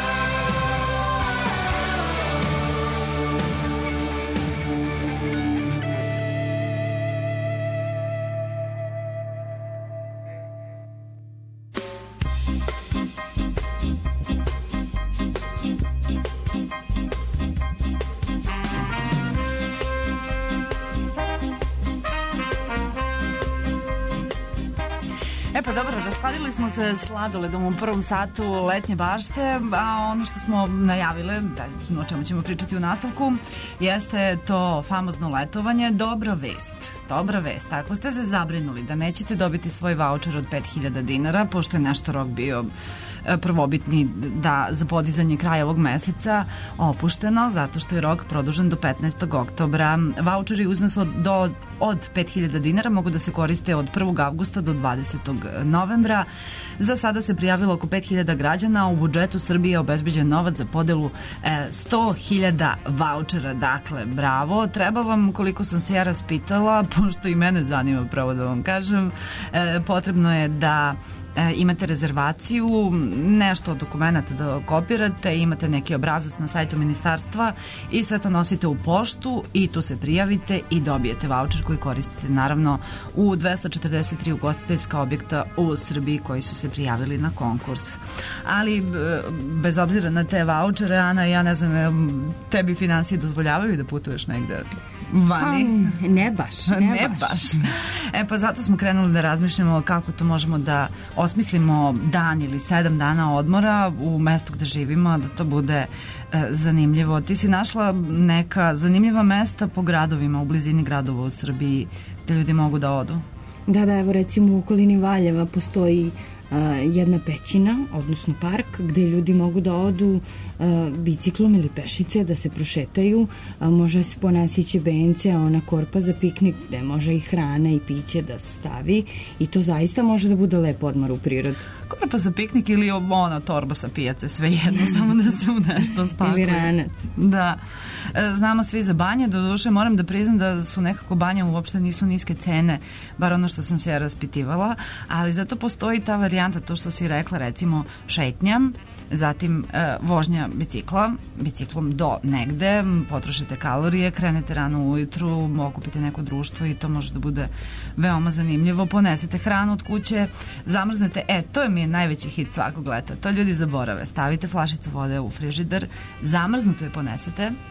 E pa dobro, raskladili smo se sladoledom u prvom satu letnje bašte, a ono što smo najavile, da, o čemu ćemo pričati u nastavku, jeste to famozno letovanje. Dobra vest, dobra vest. Ako ste se zabrinuli da nećete dobiti svoj vaučer od pet hiljada dinara, pošto je nešto rok bio e, prvobitni da za podizanje kraja ovog meseca opušteno, zato što je rok produžen do petnaestog oktobra. Vaučeri u iznosu od, do, od pet hiljada dinara mogu da se koriste od prvog avgusta do dvadesetog novembra. Za sada se prijavilo oko pet hiljada građana, a u budžetu Srbije je obezbeđen novac za podelu e, sto hiljada vaučera. Dakle, bravo. Treba vam, koliko sam se ja raspitala, pošto i mene zanima pravo da vam kažem, e, potrebno je da E, imate rezervaciju, nešto od dokumenta da kopirate, imate neki obrazac na sajtu ministarstva i sve to nosite u poštu i tu se prijavite i dobijete vaučer koji koristite naravno u dvesta četrdeset tri ugostiteljska objekta u Srbiji koji su se prijavili na konkurs. Ali bez obzira na te vaučere, Ana, ja ne znam, tebi finansije dozvoljavaju da putuješ negde vani? Pa, ne baš, ne, ne baš. baš. E pa zato smo krenuli da razmišljamo kako to možemo da osmislimo dan ili sedam dana odmora u mestu gde živimo, da to bude e, zanimljivo. Ti si našla neka zanimljiva mesta po gradovima, u blizini gradova u Srbiji gde ljudi mogu da odu? Da, da, evo recimo u okolini Valjeva postoji uh, jedna pećina, odnosno park, gde ljudi mogu da odu uh, biciklom ili pešice, da se prošetaju, uh, može se ponesići bence, ona korpa za piknik, gde može i hrana i piće da se stavi i to zaista može da bude lep odmor u prirodi. Korpa za piknik ili ono, torba sa pijace, sve jedno, samo da se u nešto spakuje. Ili ranac. Da. E, znamo svi za banje, doduše moram da priznam da su nekako banje uopšte nisu niske cene, bar ono što sam se ja raspitivala, ali zato postoji ta varijanta, to što si rekla, recimo šetnja, zatim e, vožnja bicikla, biciklom do negde, potrošite kalorije, krenete rano ujutru, okupite neko društvo i to može da bude veoma zanimljivo, ponesete hranu od kuće, zamrznete, e, to je mi je najveći hit svakog leta, to ljudi zaborave, stavite flašicu vode u frižider, zamrznuto je ponesete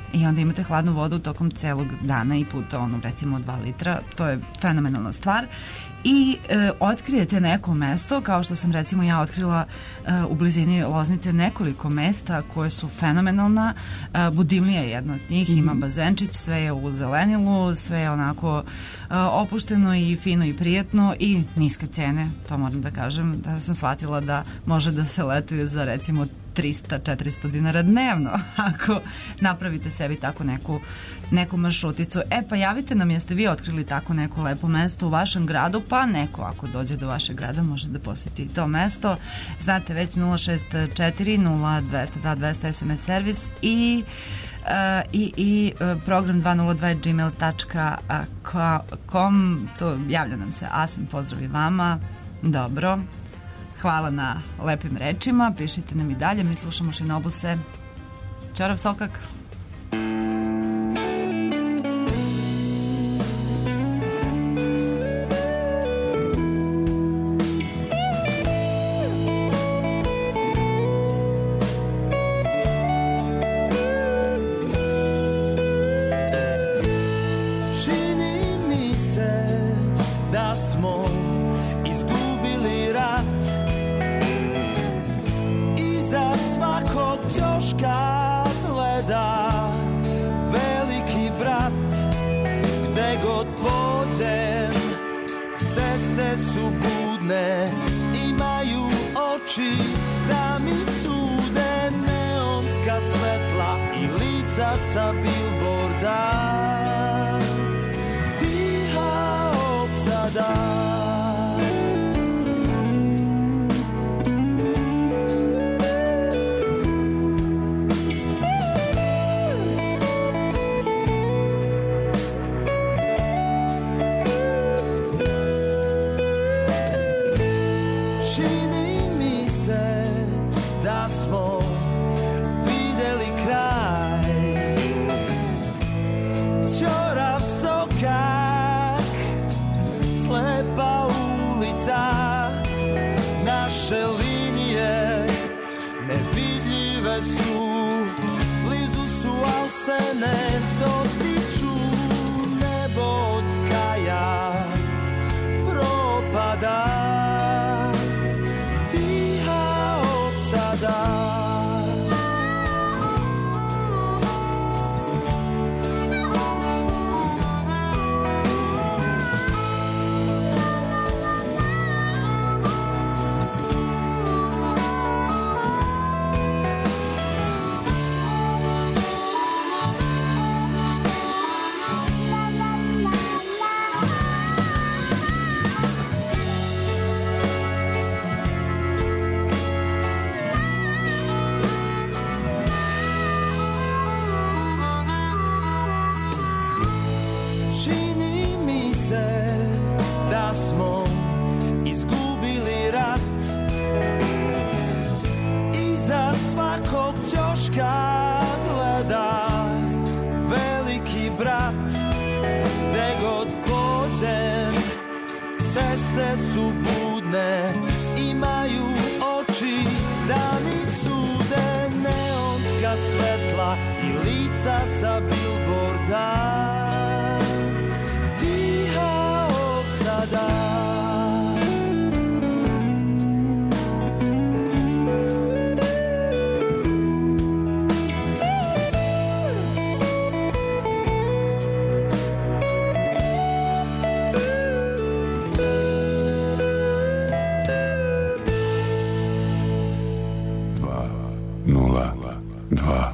i onda imate hladnu vodu tokom celog dana i puta ono recimo dva litra, to je fenomenalna stvar. I e, otkrijete neko mesto, kao što sam recimo ja otkrila e, u blizini Loznice nekoliko mesta koje su fenomenalna. e, Budimlija je jedna od njih, ima bazenčić, sve je u zelenilu, sve je onako e, opušteno i fino i prijetno i niske cene, to moram da kažem, da sam shvatila da može da se letuje za recimo trista do četiristo dinara dnevno ako napravite sebi tako neku, neku maršruticu. E pa javite nam, jeste vi otkrili tako neko lepo mesto u vašem gradu, pa neko ako dođe do vašeg grada može da posjeti to mesto. Znate već nula šest četiri nula dva zero dva dvesta es em es servis i Uh, i, i uh, program dva nula dva gmail tačka com, to javlja nam se Asen, pozdrav i vama. Dobro, hvala na lepim rečima, pišite nam i dalje, mi slušamo Šinobuse. Ćorav sokak. Sa billboarda tiha opsada. Čini mi se da smo videli kraj, ćorav sokak, slepa ulica, naše linije nevidljive su, blizu su, al se ne dotiču, nebo od skaja propada, tiha opsada. Gleda veliki brat, gde god pođem, ceste su budne, imaju oči da mi sude, neonska svetla i lica sa billboarda, tiha opsada. Nula dva.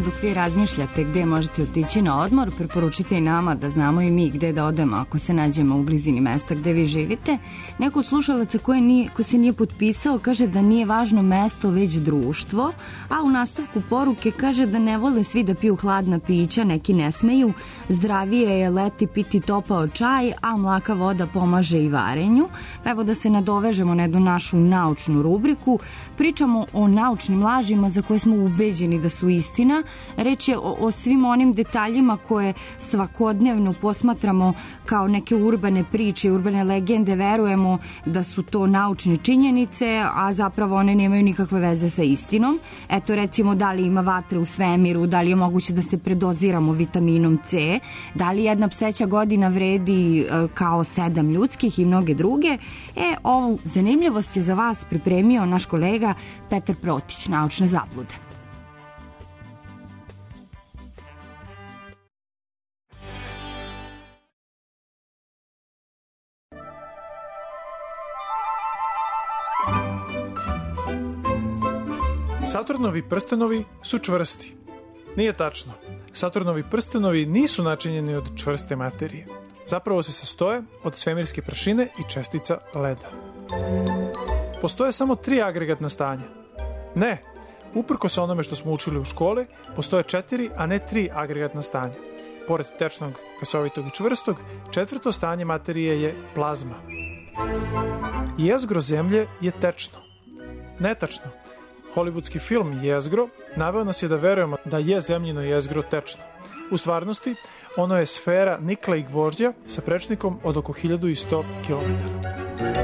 dok vi razmišljate gde možete otići na odmor, preporučite i nama da znamo i mi gde da odemo ako se nađemo u blizini mesta gde vi živite. Neko od slušalaca koji nije, ko se nije potpisao kaže da nije važno mesto već društvo, a u nastavku poruke kaže da ne vole svi da piju hladna pića, neki ne smeju, zdravije je leti piti topao čaj, a mlaka voda pomaže i varenju. Evo da se nadovežemo na jednu našu naučnu rubriku. Pričamo o naučnim lažima za koje smo ubeđeni da su istina. Reč je o, o svim onim detaljima koje svakodnevno posmatramo kao neke urbane priče, urbane legende, verujemo da su to naučne činjenice, a zapravo one nemaju nikakve veze sa istinom. Eto, recimo, da li ima vatre u svemiru, da li je moguće da se predoziramo vitaminom C, da li jedna pseća godina vredi e, kao sedam ljudskih i mnoge druge. E, ovu zanimljivost je za vas pripremio naš kolega Petar Protić, naučne zablude. Saturnovi prstenovi su čvrsti. Nije tačno. Saturnovi prstenovi nisu načinjeni od čvrste materije. Zapravo se sastoje od svemirske prašine i čestica leda. Postoje samo tri agregatna stanja. Ne, uprkos onome što smo učili u škole, postoje četiri, a ne tri agregatna stanja. Pored tečnog, gasovitog i čvrstog, četvrto stanje materije je plazma. Jezgro zemlje je tečno. Netačno. Hollywoodski film Jezgro naveo nas je da verujemo da je zemljino jezgro tečno. U stvarnosti, ono je sfera nikla i gvožđa sa prečnikom od oko hiljadu sto kilometara.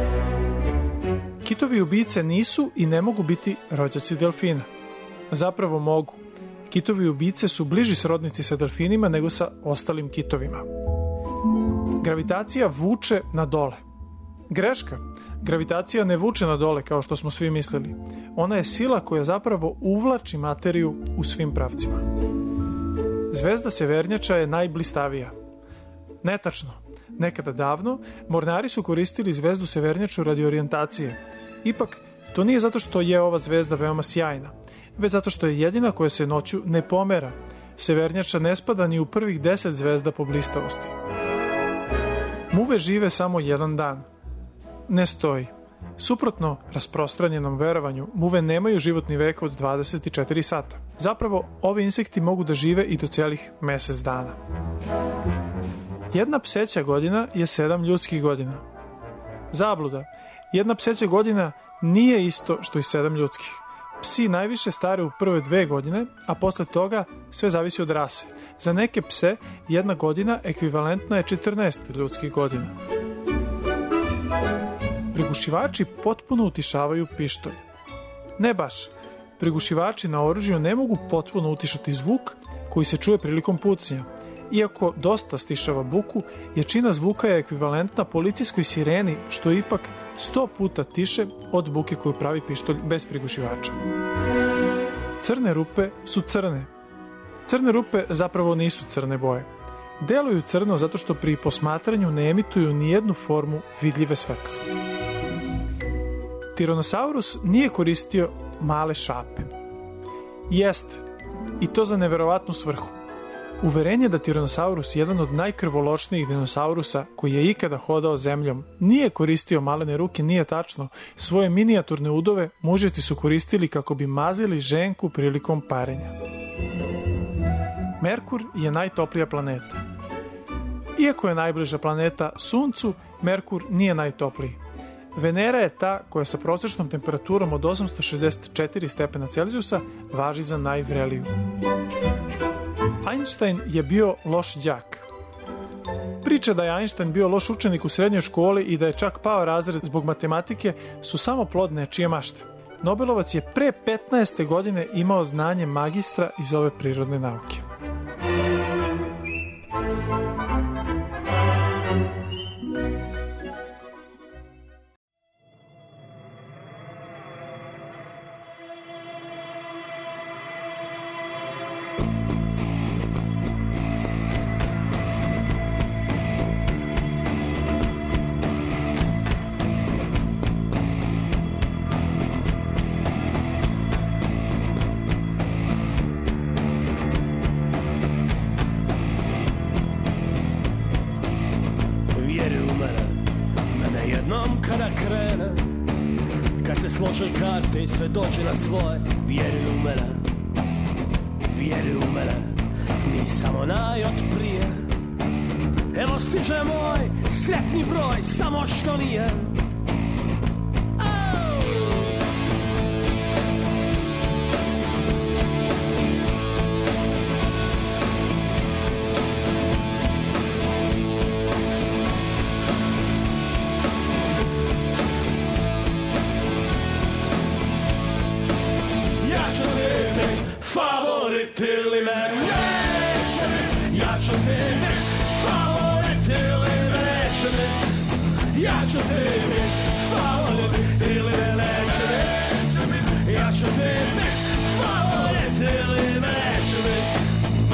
Kitovi ubice nisu i ne mogu biti rođaci delfina. Zapravo mogu. Kitovi ubice su bliži srodnici sa delfinima nego sa ostalim kitovima. Gravitacija vuče na dole. Greška. Gravitacija ne vuče na dole kao što smo svi mislili. Ona je sila koja zapravo uvlači materiju u svim pravcima. Zvezda severnjača je najblistavija. Netačno. Nekada davno, mornari su koristili zvezdu severnjaču radi orijentacije. Ipak, to nije zato što je ova zvezda veoma sjajna, već zato što je jedina koja se noću ne pomera. Severnjača ne spada ni u prvih deset zvezda po blistavosti. Muve žive samo jedan dan. Ne stoji. Suprotno rasprostranjenom verovanju, muve nemaju životni vek od dvadeset četiri sata. Zapravo, ovi insekti mogu da žive i do celih mesec dana. Jedna pseća godina je sedam ljudskih godina. Zabluda. Jedna pseća godina nije isto što i sedam ljudskih. Psi najviše stare u prve dve godine, a posle toga sve zavisi od rase. Za neke pse jedna godina ekvivalentna je četrnaest ljudskih godina. Prigušivači potpuno utišavaju pištolj. Ne baš. Prigušivači na oružju ne mogu potpuno utišati zvuk koji se čuje prilikom pucnja. Iako dosta stišava buku, jačina zvuka je ekvivalentna policijskoj sireni, što je ipak sto puta tiše od buke koju pravi pištolj bez prigušivača. Crne rupe su crne. Crne rupe zapravo nisu crne boje. Deluju crno zato što pri posmatranju ne emituju nijednu formu vidljive svetlosti. Tiranosaurus nije koristio male šape. Jeste, i to za neverovatnu svrhu. Uverenje da Tiranosaurus, jedan od najkrvoločnijih dinosaurusa koji je ikada hodao zemljom, nije koristio malene ruke, nije tačno. Svoje minijaturne udove muževci su koristili kako bi mazili ženku prilikom parenja. Merkur je najtoplija planeta. Iako je najbliža planeta Suncu, Merkur nije najtopliji. Venera je ta koja sa prosječnom temperaturom od osamsto šezdeset četiri stepena Celzijusa važi za najvreliju. Einstein je bio loš đak. Priče da je Einstein bio loš učenik u srednjoj školi i da je čak pao razred zbog matematike su samo plod nečije mašte. Nobelovac je pre petnaeste godine imao znanje magistra iz ove prirodne nauke. slože karte i sve dođe na svoje. Vjeruj u mene, vjeruj u mene, mi samo najotprije. Evo stiže moj sretni broj, samo što nije. Favorit ili me neće bit, ja ću te bit. Favorit ili me neće bit, ja ću te bit. Favorit ili me neće bit, ja ću te bit. Favorit ili me neće bit.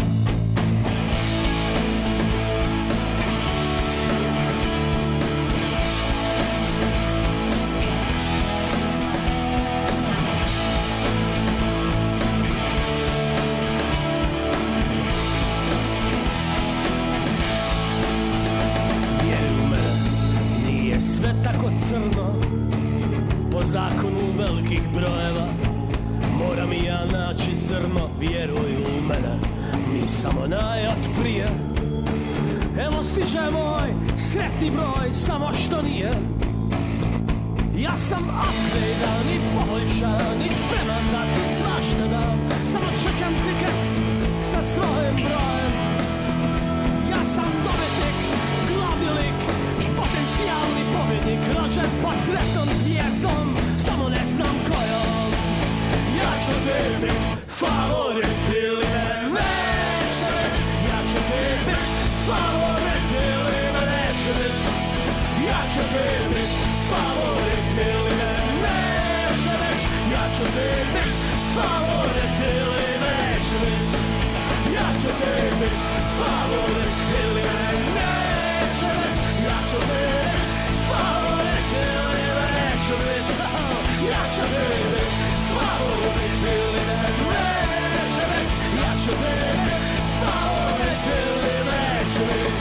Sve tako crno, po zakonu velikih brojeva. Moram i ja naći zrno, vjeruj u mene, mi samo najotprije. Evo stiže moj sretni broj, samo što nije. Ja sam upgradean i poboljšan i spreman da ti svašta dam. Samo čekam tiket sa svojim brojem. Ja sam dobitnik, glavni lik, potencijalni pobjednik, rođen pod sretnom zvijezdom, samo ne znam kojom. Ja ću te bit favorit ili me neće bit. Ja ću te bit favorit ili me neće bit. Ja ću te bit favorit ili me neće bit. Ja ću te bit favorit ili me neće bit. Ja ću te bit favorit ili me neće bit. Ja ću te bit favorit ili me neće bit. Ja ću te bit favorit ili me neće bit. Ja ću te bit favorit ili me neće bit.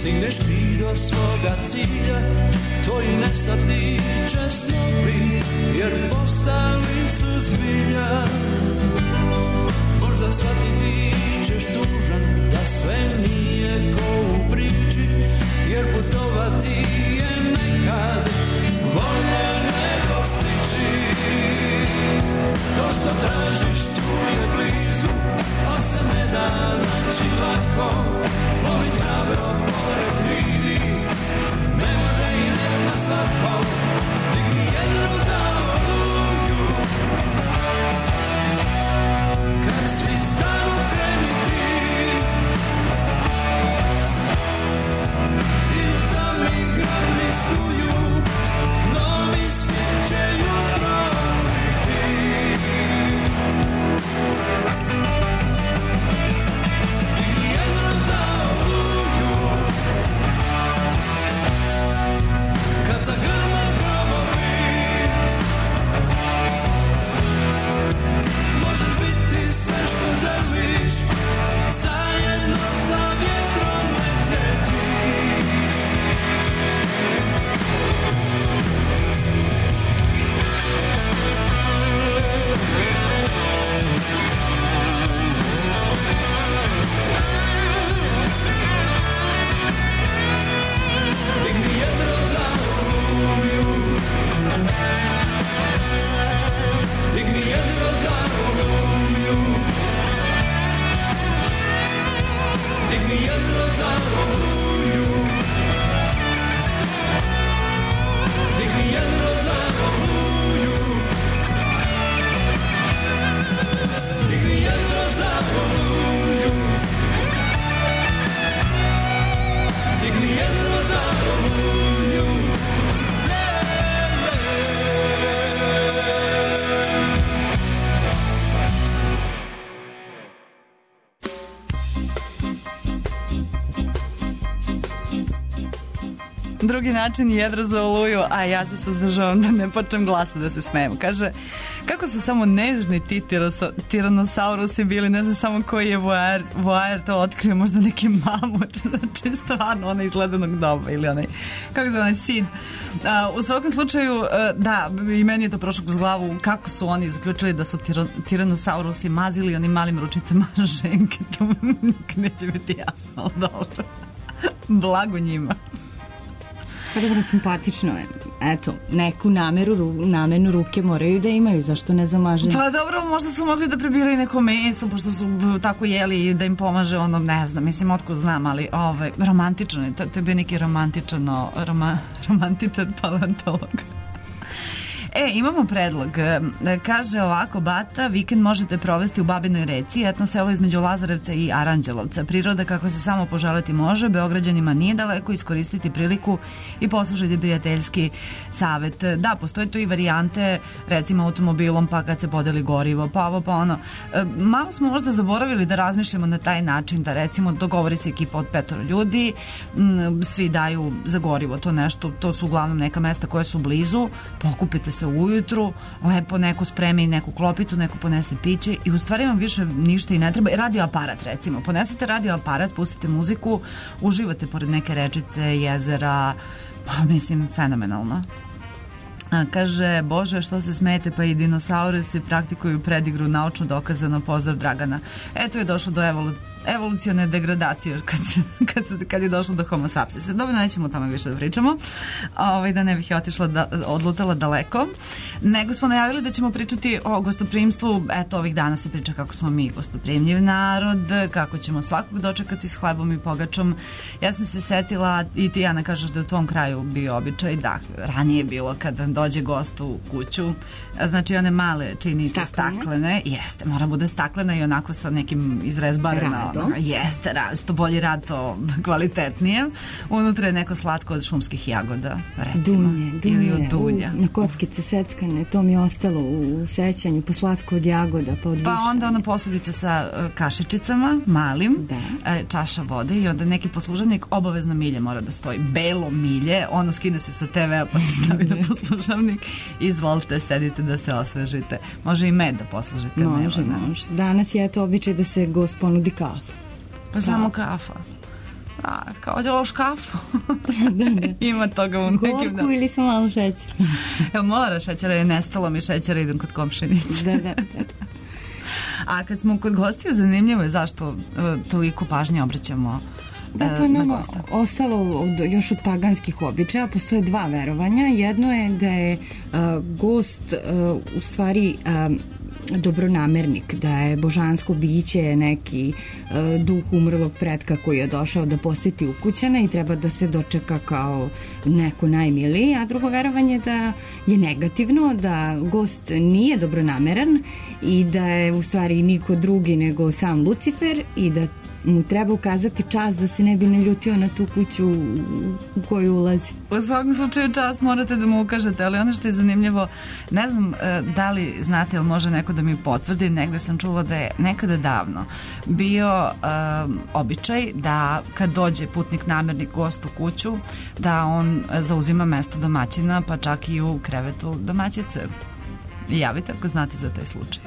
stigneš ti do svoga cilja, tvoji nestati će snovi, jer postali su zbilja. Možda shvatiti ćeš tužan da sve nije ko u priči, jer putovati je nekad bolje nego stići. To što tražiš tu je blizu, pa se ne da naći lako. Plovit hrabro pored vidi, ne može i ne zna svako. Digni jednu za oluju, kad svi stanu kreni ti, i da mi hrabri snuju, novi svijet će jutro otkriti. Digni jednu za oluju, kad zagrma grobovi, možeš biti sve što želiš, zajedno sa vjetrom letjeti. Digni jedro za oluju, digni jedro za oluju, digni jedro za oluju, digni jedro za oluju, digni jedro za oluju, digni jedro za oluju. Drugi način jedra za oluju, a ja se suzdržavam da ne počnem glasno da se smijem. Kaže, kako su samo nežni ti tiroso, tiranosaurusi bili, ne znam samo koji je voajer, voajer to otkrio, možda neki mamut, znači stvarno onaj iz ledenog doba ili onaj, kako se onaj sin. A, u svakom slučaju, da, i meni je to prošlo kroz glavu, kako su oni zaključili da su tiro, tiranosaurusi mazili onim malim ručicama ženke, to neće biti jasno, ali dobro. Blago njima. Pa dobro, simpatično je. Eto, neku nameru, namenu ruke moraju da imaju, zašto ne zamaže? Pa dobro, možda su mogli da prebiraju neko meso, pošto su tako jeli da im pomaže ono, ne znam, mislim, otko znam, ali ovaj, romantično je, to, to je bio neki romantičan, roma, romantičan paleontolog. E, imamo predlog. Kaže ovako, Bata, vikend možete provesti u Babinoj reci, etno selo između Lazarevca i Aranđelovca. Priroda kako se samo poželiti može, Beograđanima nije daleko, iskoristiti priliku i poslušati prijateljski savet. Da, postoje tu i varijante, recimo automobilom, pa kad se podeli gorivo, pa ovo, pa ono. Malo smo možda zaboravili da razmišljamo na taj način, da recimo dogovori se ekipa od petoro ljudi, svi daju za gorivo to nešto, to su uglavnom neka mesta koje su blizu, pokupite se ujutru, lepo neko spremi neku klopicu, neko ponese piće i u stvari vam više ništa i ne treba. Radio aparat recimo, ponesete radio aparat, pustite muziku, uživate pored neke rečice, jezera, pa mislim fenomenalno. A, kaže, Bože, što se smete, pa i dinosaurusi praktikuju predigru naučno dokazano, pozdrav Dragana. Eto je došlo do evolu evolucione degradacije kad, kad, kad je došlo do homo sapsisa. Dobro, nećemo o tome više da pričamo, ovaj, da ne bih je otišla da, odlutala daleko, nego smo najavili da ćemo pričati o gostoprimstvu. Eto, ovih dana se priča kako smo mi gostoprimljiv narod, kako ćemo svakog dočekati s hlebom i pogačom. Ja sam se setila, i ti, Ana, kažeš da u tvom kraju bio običaj, da, ranije bilo kada dođe gost u kuću, znači one male činice staklene, staklene jeste, mora bude staklena i onako sa nekim izrezbarena, ono, jeste, rad, to bolji rad, to kvalitetnije. Unutra je neko slatko od šumskih jagoda, recimo. Dunje, dunje, ili od dunja. U, na kockice seckane, to mi je ostalo u, u sećanju, pa slatko od jagoda, pa od Pa viša. onda ona posadica sa uh, kašičicama, malim, da. uh, čaša vode i onda neki poslužavnik, obavezno milje mora da stoji, belo milje, ono skine se sa te vea pa se stavi na poslužavnik, izvolite, sedite da se osvežite. Može i med da posluži kad može, nema. Može, Danas je to običaj da se gost ponudi kafu. Pa samo kafa. A, kao odjela u škafu. da, da. Ima toga u nekim... Gorku da. Ili sam malo šećera? Jel mora šećera, je nestalo mi šećera, idem kod komšinice. da, da, da. A kad smo kod gostiju, zanimljivo je zašto uh, toliko pažnje obraćamo Da, to je nama ostalo od, još od paganskih običaja. Postoje dva verovanja. Jedno je da je uh, gost uh, u stvari uh, dobronamernik, da je božansko biće neki uh, duh umrlog pretka koji je došao da poseti ukućana i treba da se dočeka kao neko najmiliji, a drugo verovanje da je negativno, da gost nije dobronameran i da je u stvari niko drugi nego sam Lucifer i da mu treba ukazati čast da se ne bi naljutio na tu kuću u koju ulazi. U svakom slučaju čast morate da mu ukažete, ali ono što je zanimljivo, ne znam da li znate ili može neko da mi potvrdi, negde sam čula da je nekada davno bio um, običaj da kad dođe putnik namernik gost u kuću, da on zauzima mesto domaćina, pa čak i u krevetu domaćice. I javite ako znate za taj slučaj.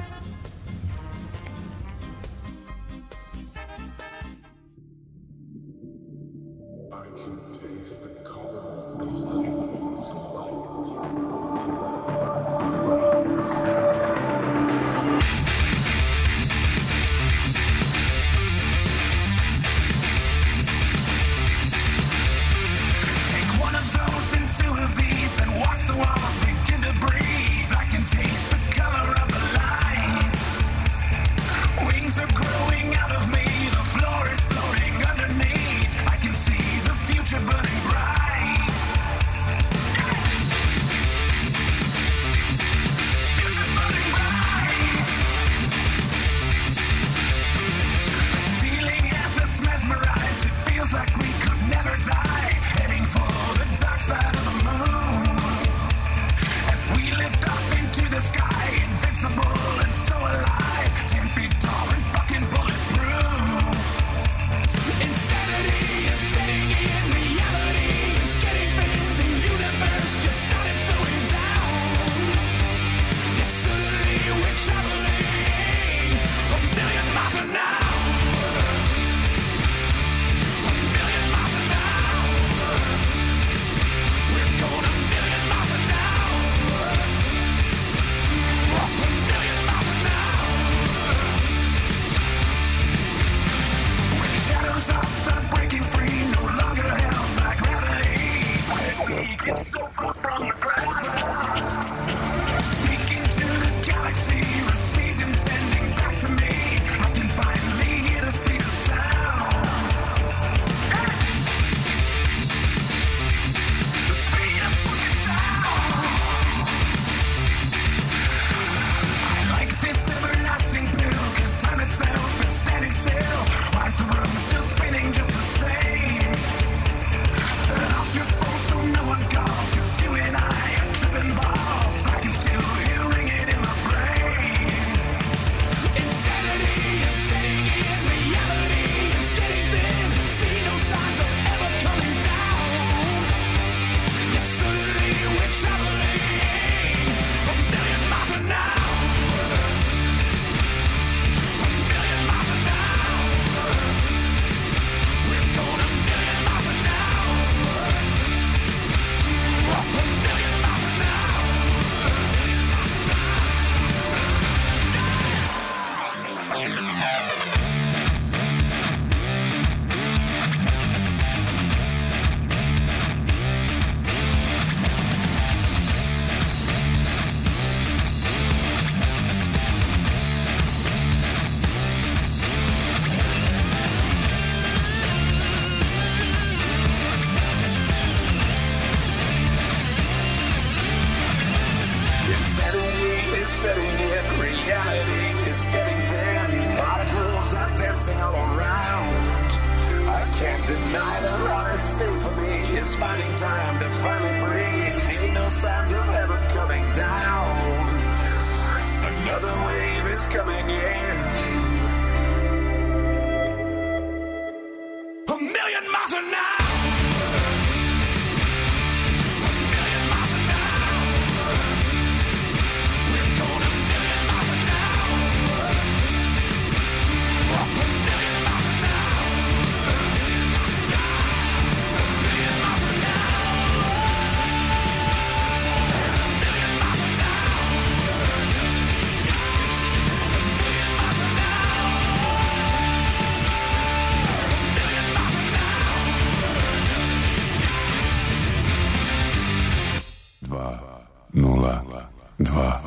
nula dva.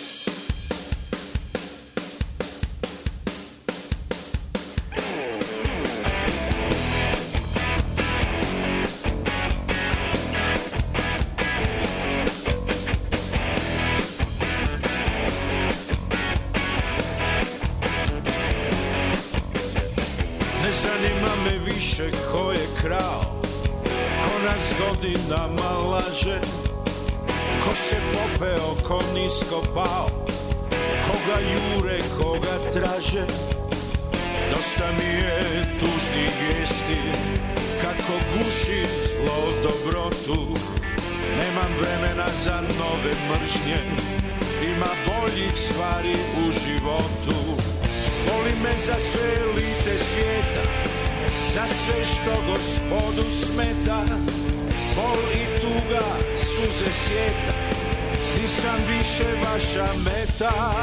Ne zanima me više ko je krao, ko nas godinama laže, ko se popeo, ko nisko pao, koga jure, koga traže. Dosta mi je tužnih vijesti, kako guši zlo dobrotu. Nemam vremena za nove mržnje, ima boljih stvari u životu. Boli me za sve elite svijeta, za sve što gospodu smeta. Bol i tuga, suze sjeta, nisam više vaša meta.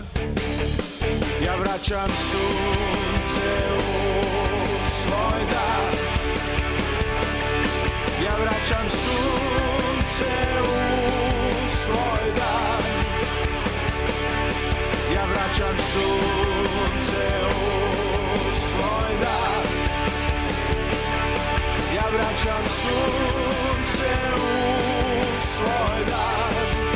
Ja vraćam sunce u svoj dan, ja vraćam sunce u svoj dan, ja vraćam sunce u svoj dan, ja vraćam sunce u svoj dan.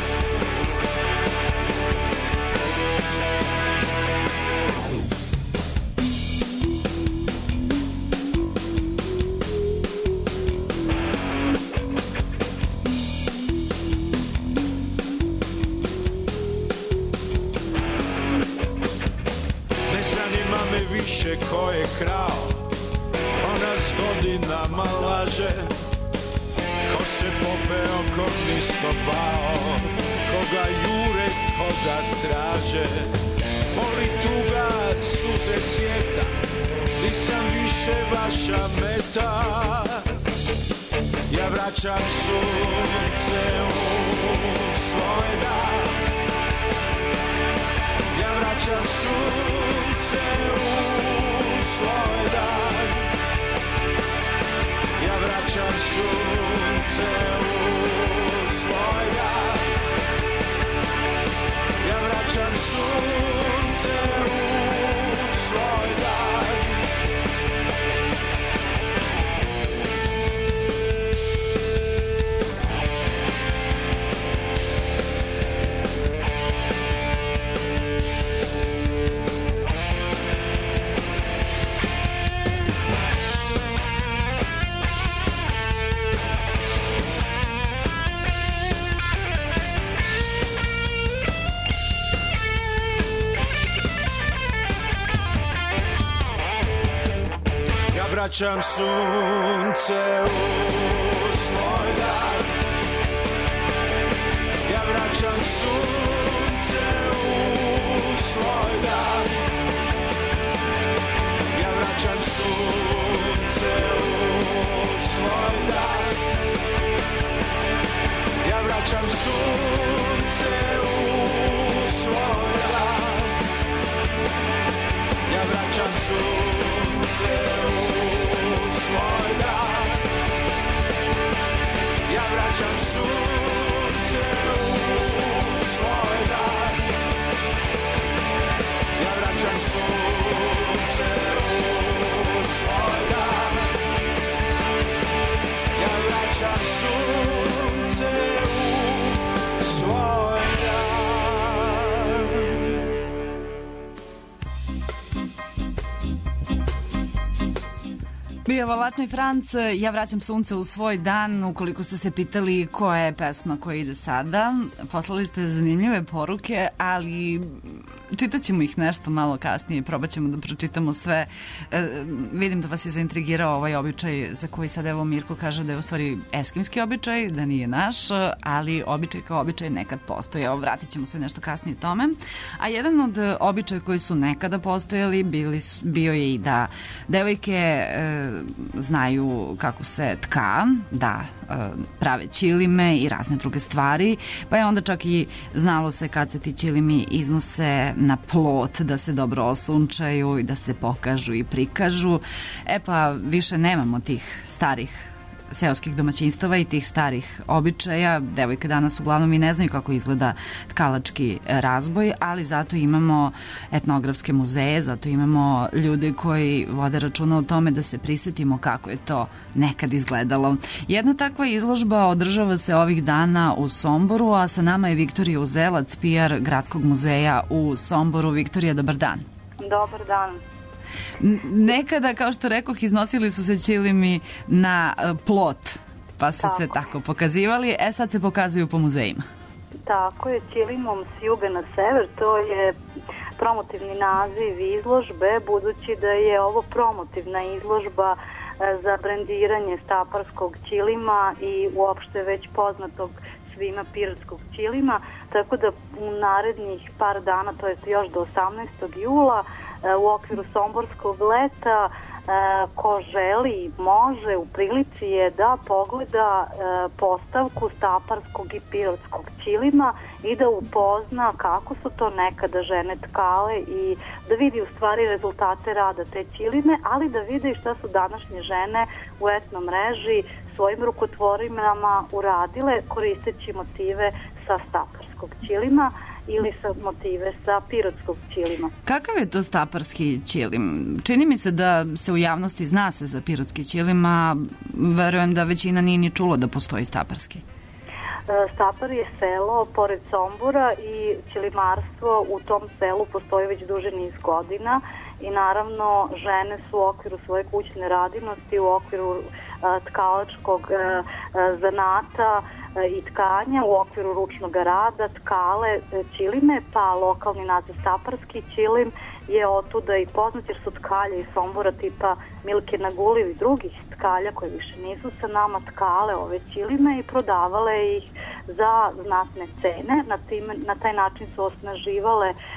Više ko je krao, ko nas godinama laže, ko se popeo, ko nisko pao, koga jure, koga traže. Boli tuga, suze sjeta, nisam više vaša meta. Ja vraćam sunce u svoj dan, ja vraćam sunce u svoj dan, ja vraćam sunce u svoj dan, ja vraćam sunce u svoj dan. Vraćam sunce u svoj dan, ja vraćam sunce u svoj dan, ja vraćam sunce u svoj dan, ja vraćam sunce u svoj dan, ja vraćam sunce u svoj dan, ja vraćam sunce u svoj dan, ja vraćam sunce u svoj dan, ja vraćam sunce u svoj dan. Bio Valatni Franc, ja vraćam sunce u svoj dan. Ukoliko ste se pitali koja je pesma koja ide sada, poslali ste zanimljive poruke, ali čitat ćemo ih nešto malo kasnije, probat ćemo da pročitamo sve. E, vidim da vas je zaintrigirao ovaj običaj za koji sad evo Mirko kaže da je u stvari eskimski običaj, da nije naš, ali običaj kao običaj nekad postoji. Evo, vratit ćemo se nešto kasnije tome. A jedan od običaja koji su nekada postojali bili, bio je i da devojke e, znaju kako se tka, da e, prave ćilime i razne druge stvari, pa je onda čak i znalo se kad se ti ćilimi iznose na plot da se dobro osunčaju i da se pokažu i prikažu. E pa više nemamo tih starih seoskih domaćinstava i tih starih običaja. Devojke danas uglavnom i ne znaju kako izgleda tkalački razboj, ali zato imamo etnografske muzeje, zato imamo ljude koji vode računa o tome da se prisetimo kako je to nekad izgledalo. Jedna takva izložba održava se ovih dana u Somboru, a sa nama je Viktorija Uzelac, P R Gradskog muzeja u Somboru. Viktorija, dobar dan. Dobar dan. Nekada, kao što rekoh, iznosili su se ćilimi na plot, pa su tako se tako pokazivali, e sad se pokazuju po muzejima. Tako je, ćilimom s juga na sever, to je promotivni naziv izložbe, budući da je ovo promotivna izložba za brendiranje staparskog ćilima i uopšte već poznatog svima pirotskog ćilima, tako da u narednih par dana, to je još do osamnaestog jula, u okviru Somborskog leta, ko želi može, u prilici je da pogleda postavku staparskog i pirotskog ćilima i da upozna kako su to nekada žene tkale i da vidi u stvari rezultate rada te ćilime, ali da vidi šta su današnje žene u etno mreži svojim rukotvorinama uradile koristeći motive sa staparskog ćilima ili sa motive sa pirotskog ćilima. Kakav je to staparski ćilim? Čini mi se da se u javnosti zna se za pirotski ćilim, a verujem da većina nije ni čulo da postoji staparski. Stapar je selo pored Sombora i ćilimarstvo u tom selu postoji već duže niz godina i naravno žene su u okviru svoje kućne radinosti, u okviru tkalačkog zanata i tkanja, u okviru ručnog rada tkale ćilime, pa lokalni naziv staparski ćilim je otuda i poznat jer su tkalje iz Sombora tipa Milke Naguliv i drugih tkalja koje više nisu sa nama tkale ove ćilime i prodavale ih za znatne cene. Na, tim, na taj način su osnaživale uh,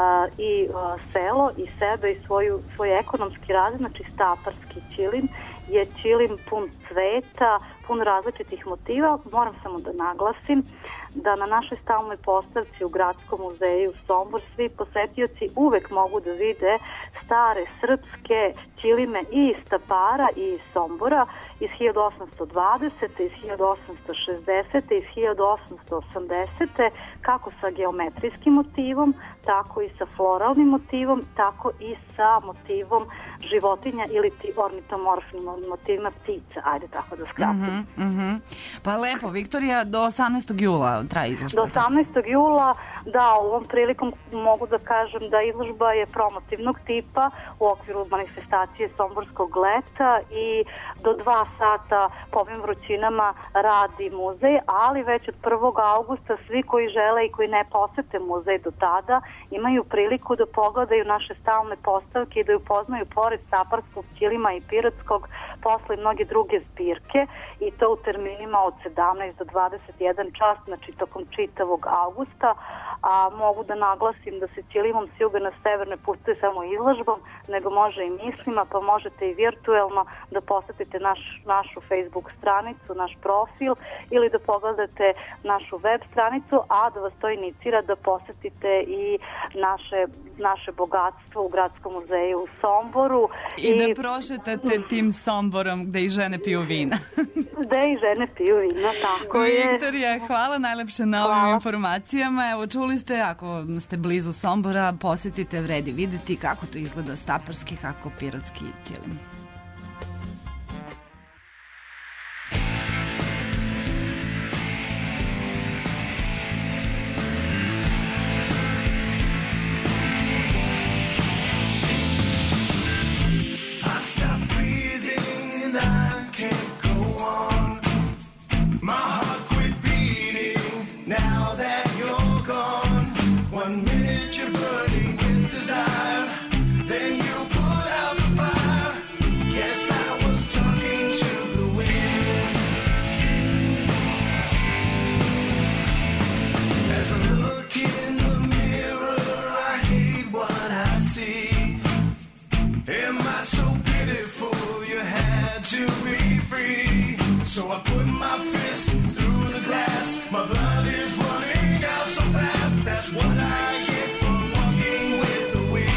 i uh, selo i sebe i svoju, svoj ekonomski razvoj. Znači staparski ćilim je ćilim pun cveta, pun različitih motiva. Moram samo da naglasim da na našoj stalnoj postavci u Gradskom muzeju Sombor svi posetioci uvek mogu da vide stare srpske ćilime i iz Stapara i iz Sombora iz hiljadu osamsto dvadesete, iz hiljadu osamsto šezdesete, iz hiljadu osamsto osamdesete, kako sa geometrijskim motivom, tako i sa floralnim motivom, tako i sa motivom životinja ili ti ornitomorfnim motivima ptica, ajde tako da skratim. Mm -hmm, mm -hmm. Pa lepo, Viktorija, do osamnaestog jula traje izložba. Do osamnaestog jula, da, ovom prilikom mogu da kažem da izložba je promotivnog tipa u okviru manifestacije Somborskog leta i do dva sata po ovim vrućinama radi muzej, ali već od prvog avgusta svi koji žele i koji ne posete muzej do tada imaju priliku da pogledaju naše stalne postavke i da upoznaju pored staparskog ćilima i pirotskog posle mnoge druge zbirke i to u terminima od sedamnaest do dvadeset jedan čas, znači tokom čitavog avgusta, a mogu da naglasim da se ćilimom s juga na sever ne pustuje samo izložbom, nego može i mislima, pa možete i virtuelno da posetite naš, našu Facebook stranicu, naš profil ili da pogledate našu web stranicu, a da vas to inicira da posetite i naše, naše bogatstvo u Gradskom muzeju u Somboru. I, I da prošetate tim Somborom gde i žene piju vina. Gde i žene piju vina, tako je. Viktorija, hvala najlepše na hvala. ovim informacijama. Evo, čuli ste, ako ste blizu Sombora, posetite, vredi videti kako to izgleda staparski, kako pirotski ćilim. So I put my fist through the glass. My blood is running out so fast. That's what I get for walking with the wind.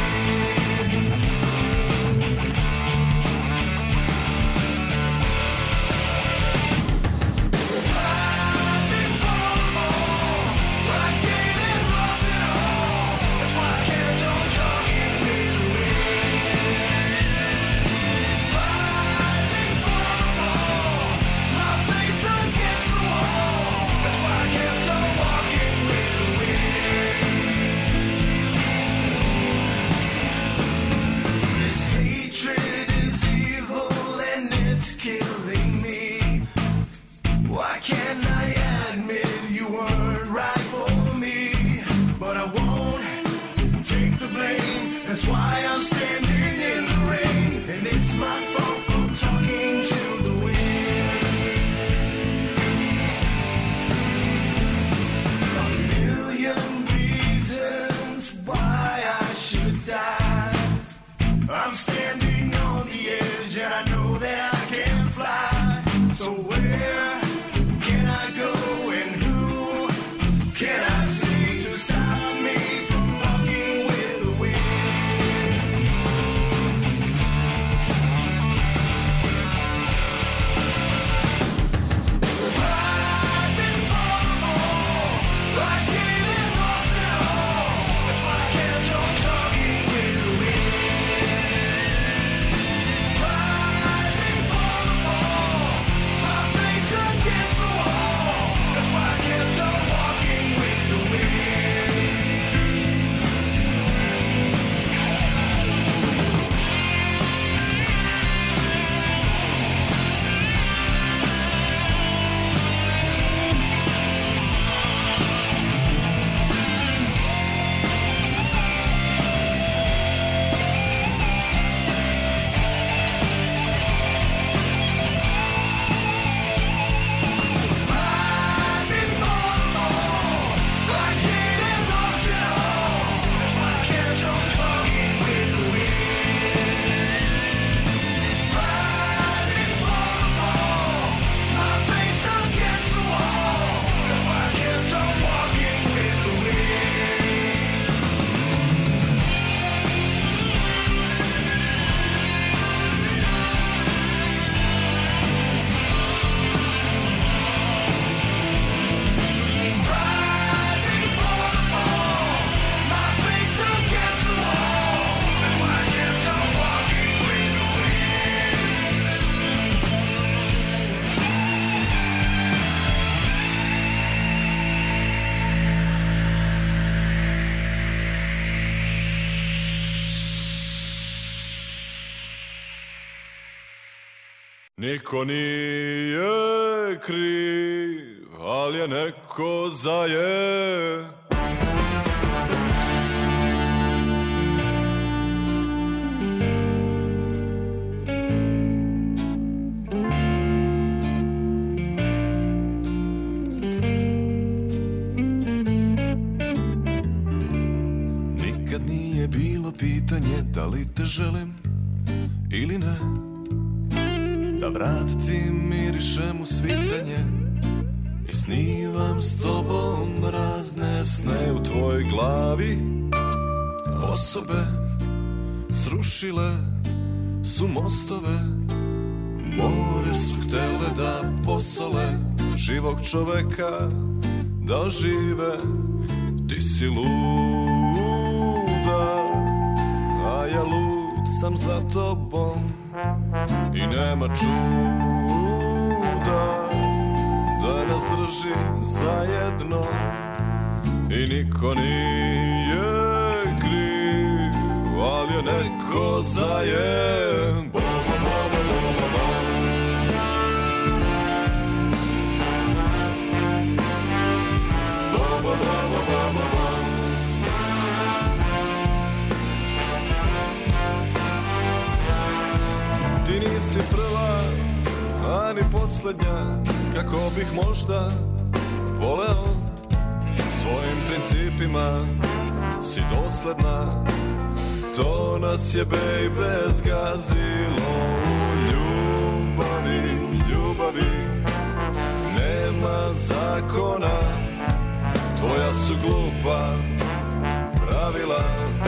Niko nije kriv, ali je neko zaje. Nikad nije bilo pitanje da li te želim ili ne, da vrat ti mirišem u svitanje i snivam s tobom razne sne. U tvojoj glavi osobe srušile su mostove, more su htele da posole živog čoveka da ožive. Ti si luda, a ja lud sam za tobom i nema čuda da nas drži zajedno i niko nije kriv, ali je neko zajem. Bo, bo, bo, bo, bo, bo. Bo, bo, bo, bo, bo, bo, bo. Ti nisi prva, ani poslednja, kako bih možda voleo. Svojim principima si dosledna, to nas je, baby, zgazilo. U ljubavi, ljubavi nema zakona, tvoja su glupa pravila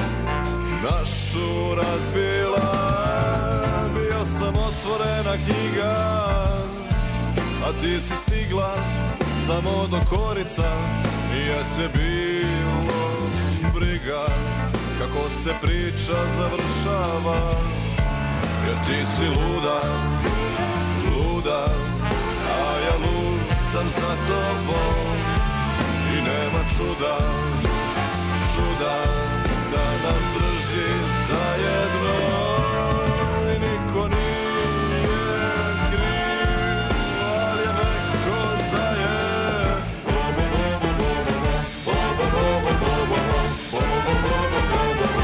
našu razbila. Bio sam otvorena knjiga, a ti si stigla samo do korica. Nije te bilo briga kako se priča završava, jer ti si luda, luda, a ja lud sam za tobom i nema čuda, čuda da nas drži zajedno i niko nije kriv, ali je neko zaje. Bo, bo, bo, bo, bo, bo, bo, bo, bo, bo, bo, bo, bo, bo, bo, bo, bo.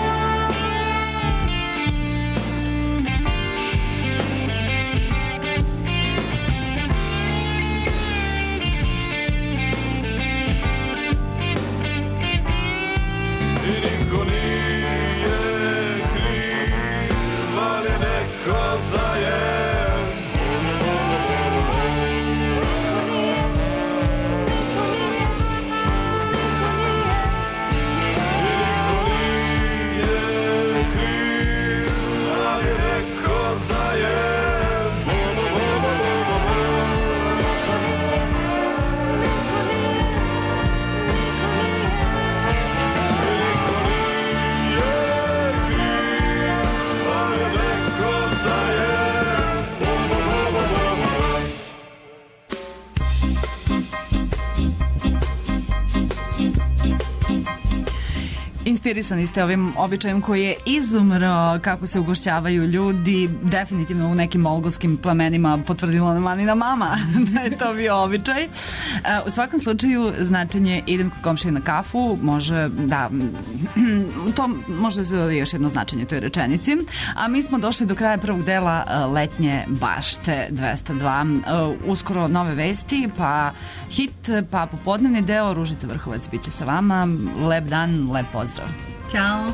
I niko nije kriv, ali je neko zajem. I niko nije kriv, ali je neko zajem. Bo, bo, bo, bo, bo, bo, bo. Inspirisani ste ovim običajem koji je izumro, kako se ugošćavaju ljudi, definitivno u nekim molgovskim plemenima potvrdila nam Anina mama da je to bio običaj. U svakom slučaju značenje idem kod komšije na kafu može da to može da se doda još jedno značenje toj rečenici. A mi smo došli do kraja prvog dela letnje bašte dvesta dva. Uskoro nove vesti, pa hit, pa popodnevni deo. Ružica Vrhovac biće sa vama. Lep dan, lep pozdrav. Ćao.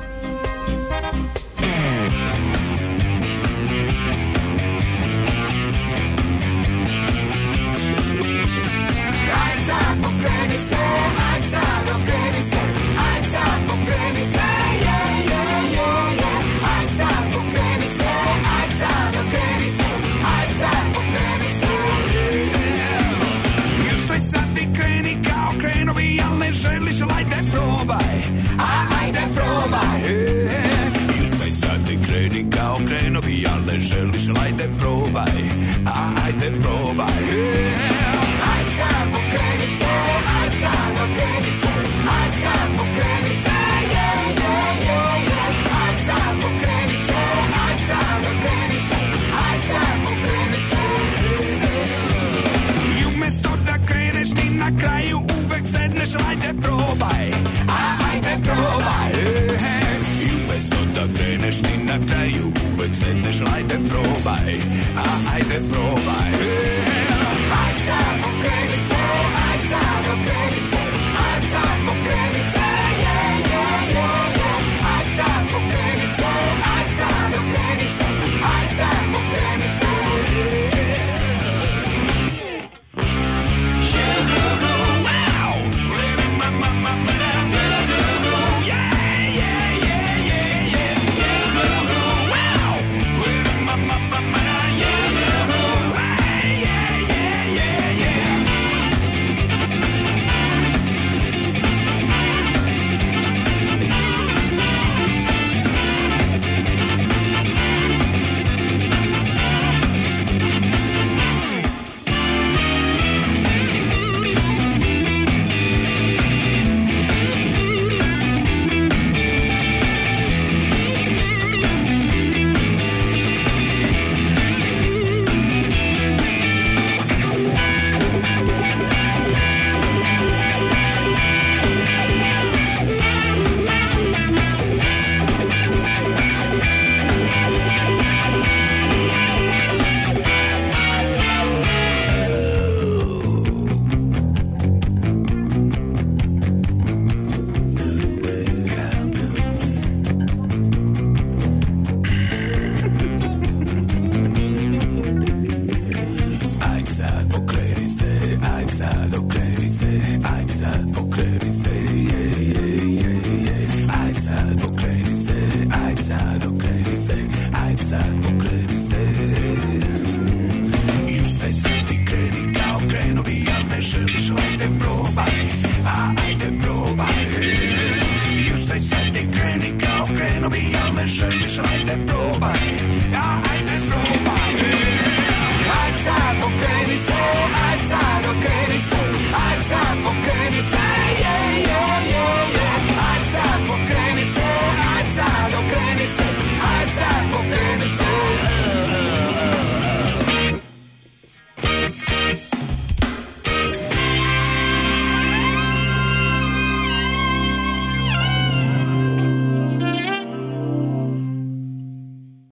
Želiš, ajde probaj, a ajde probaj. Justaj sad ti kreni kao krenovi, al ne želiš, ajde probaj, a ajde probaj. Aj samo kreni se, aj samo kreni se, aj samo kreni se, yeah, yeah, yeah, yeah. Aj samo kreni se, aj samo kreni se, aj samo kreni se. probaj. Aj sad pokreni se, aj sad okreni se, aj sad pokreni se, yeah, yeah, yeah, yeah. Aj sad pokreni se, aj sad okreni se, aj sad pokreni se, želiš, ajde probaj, ajde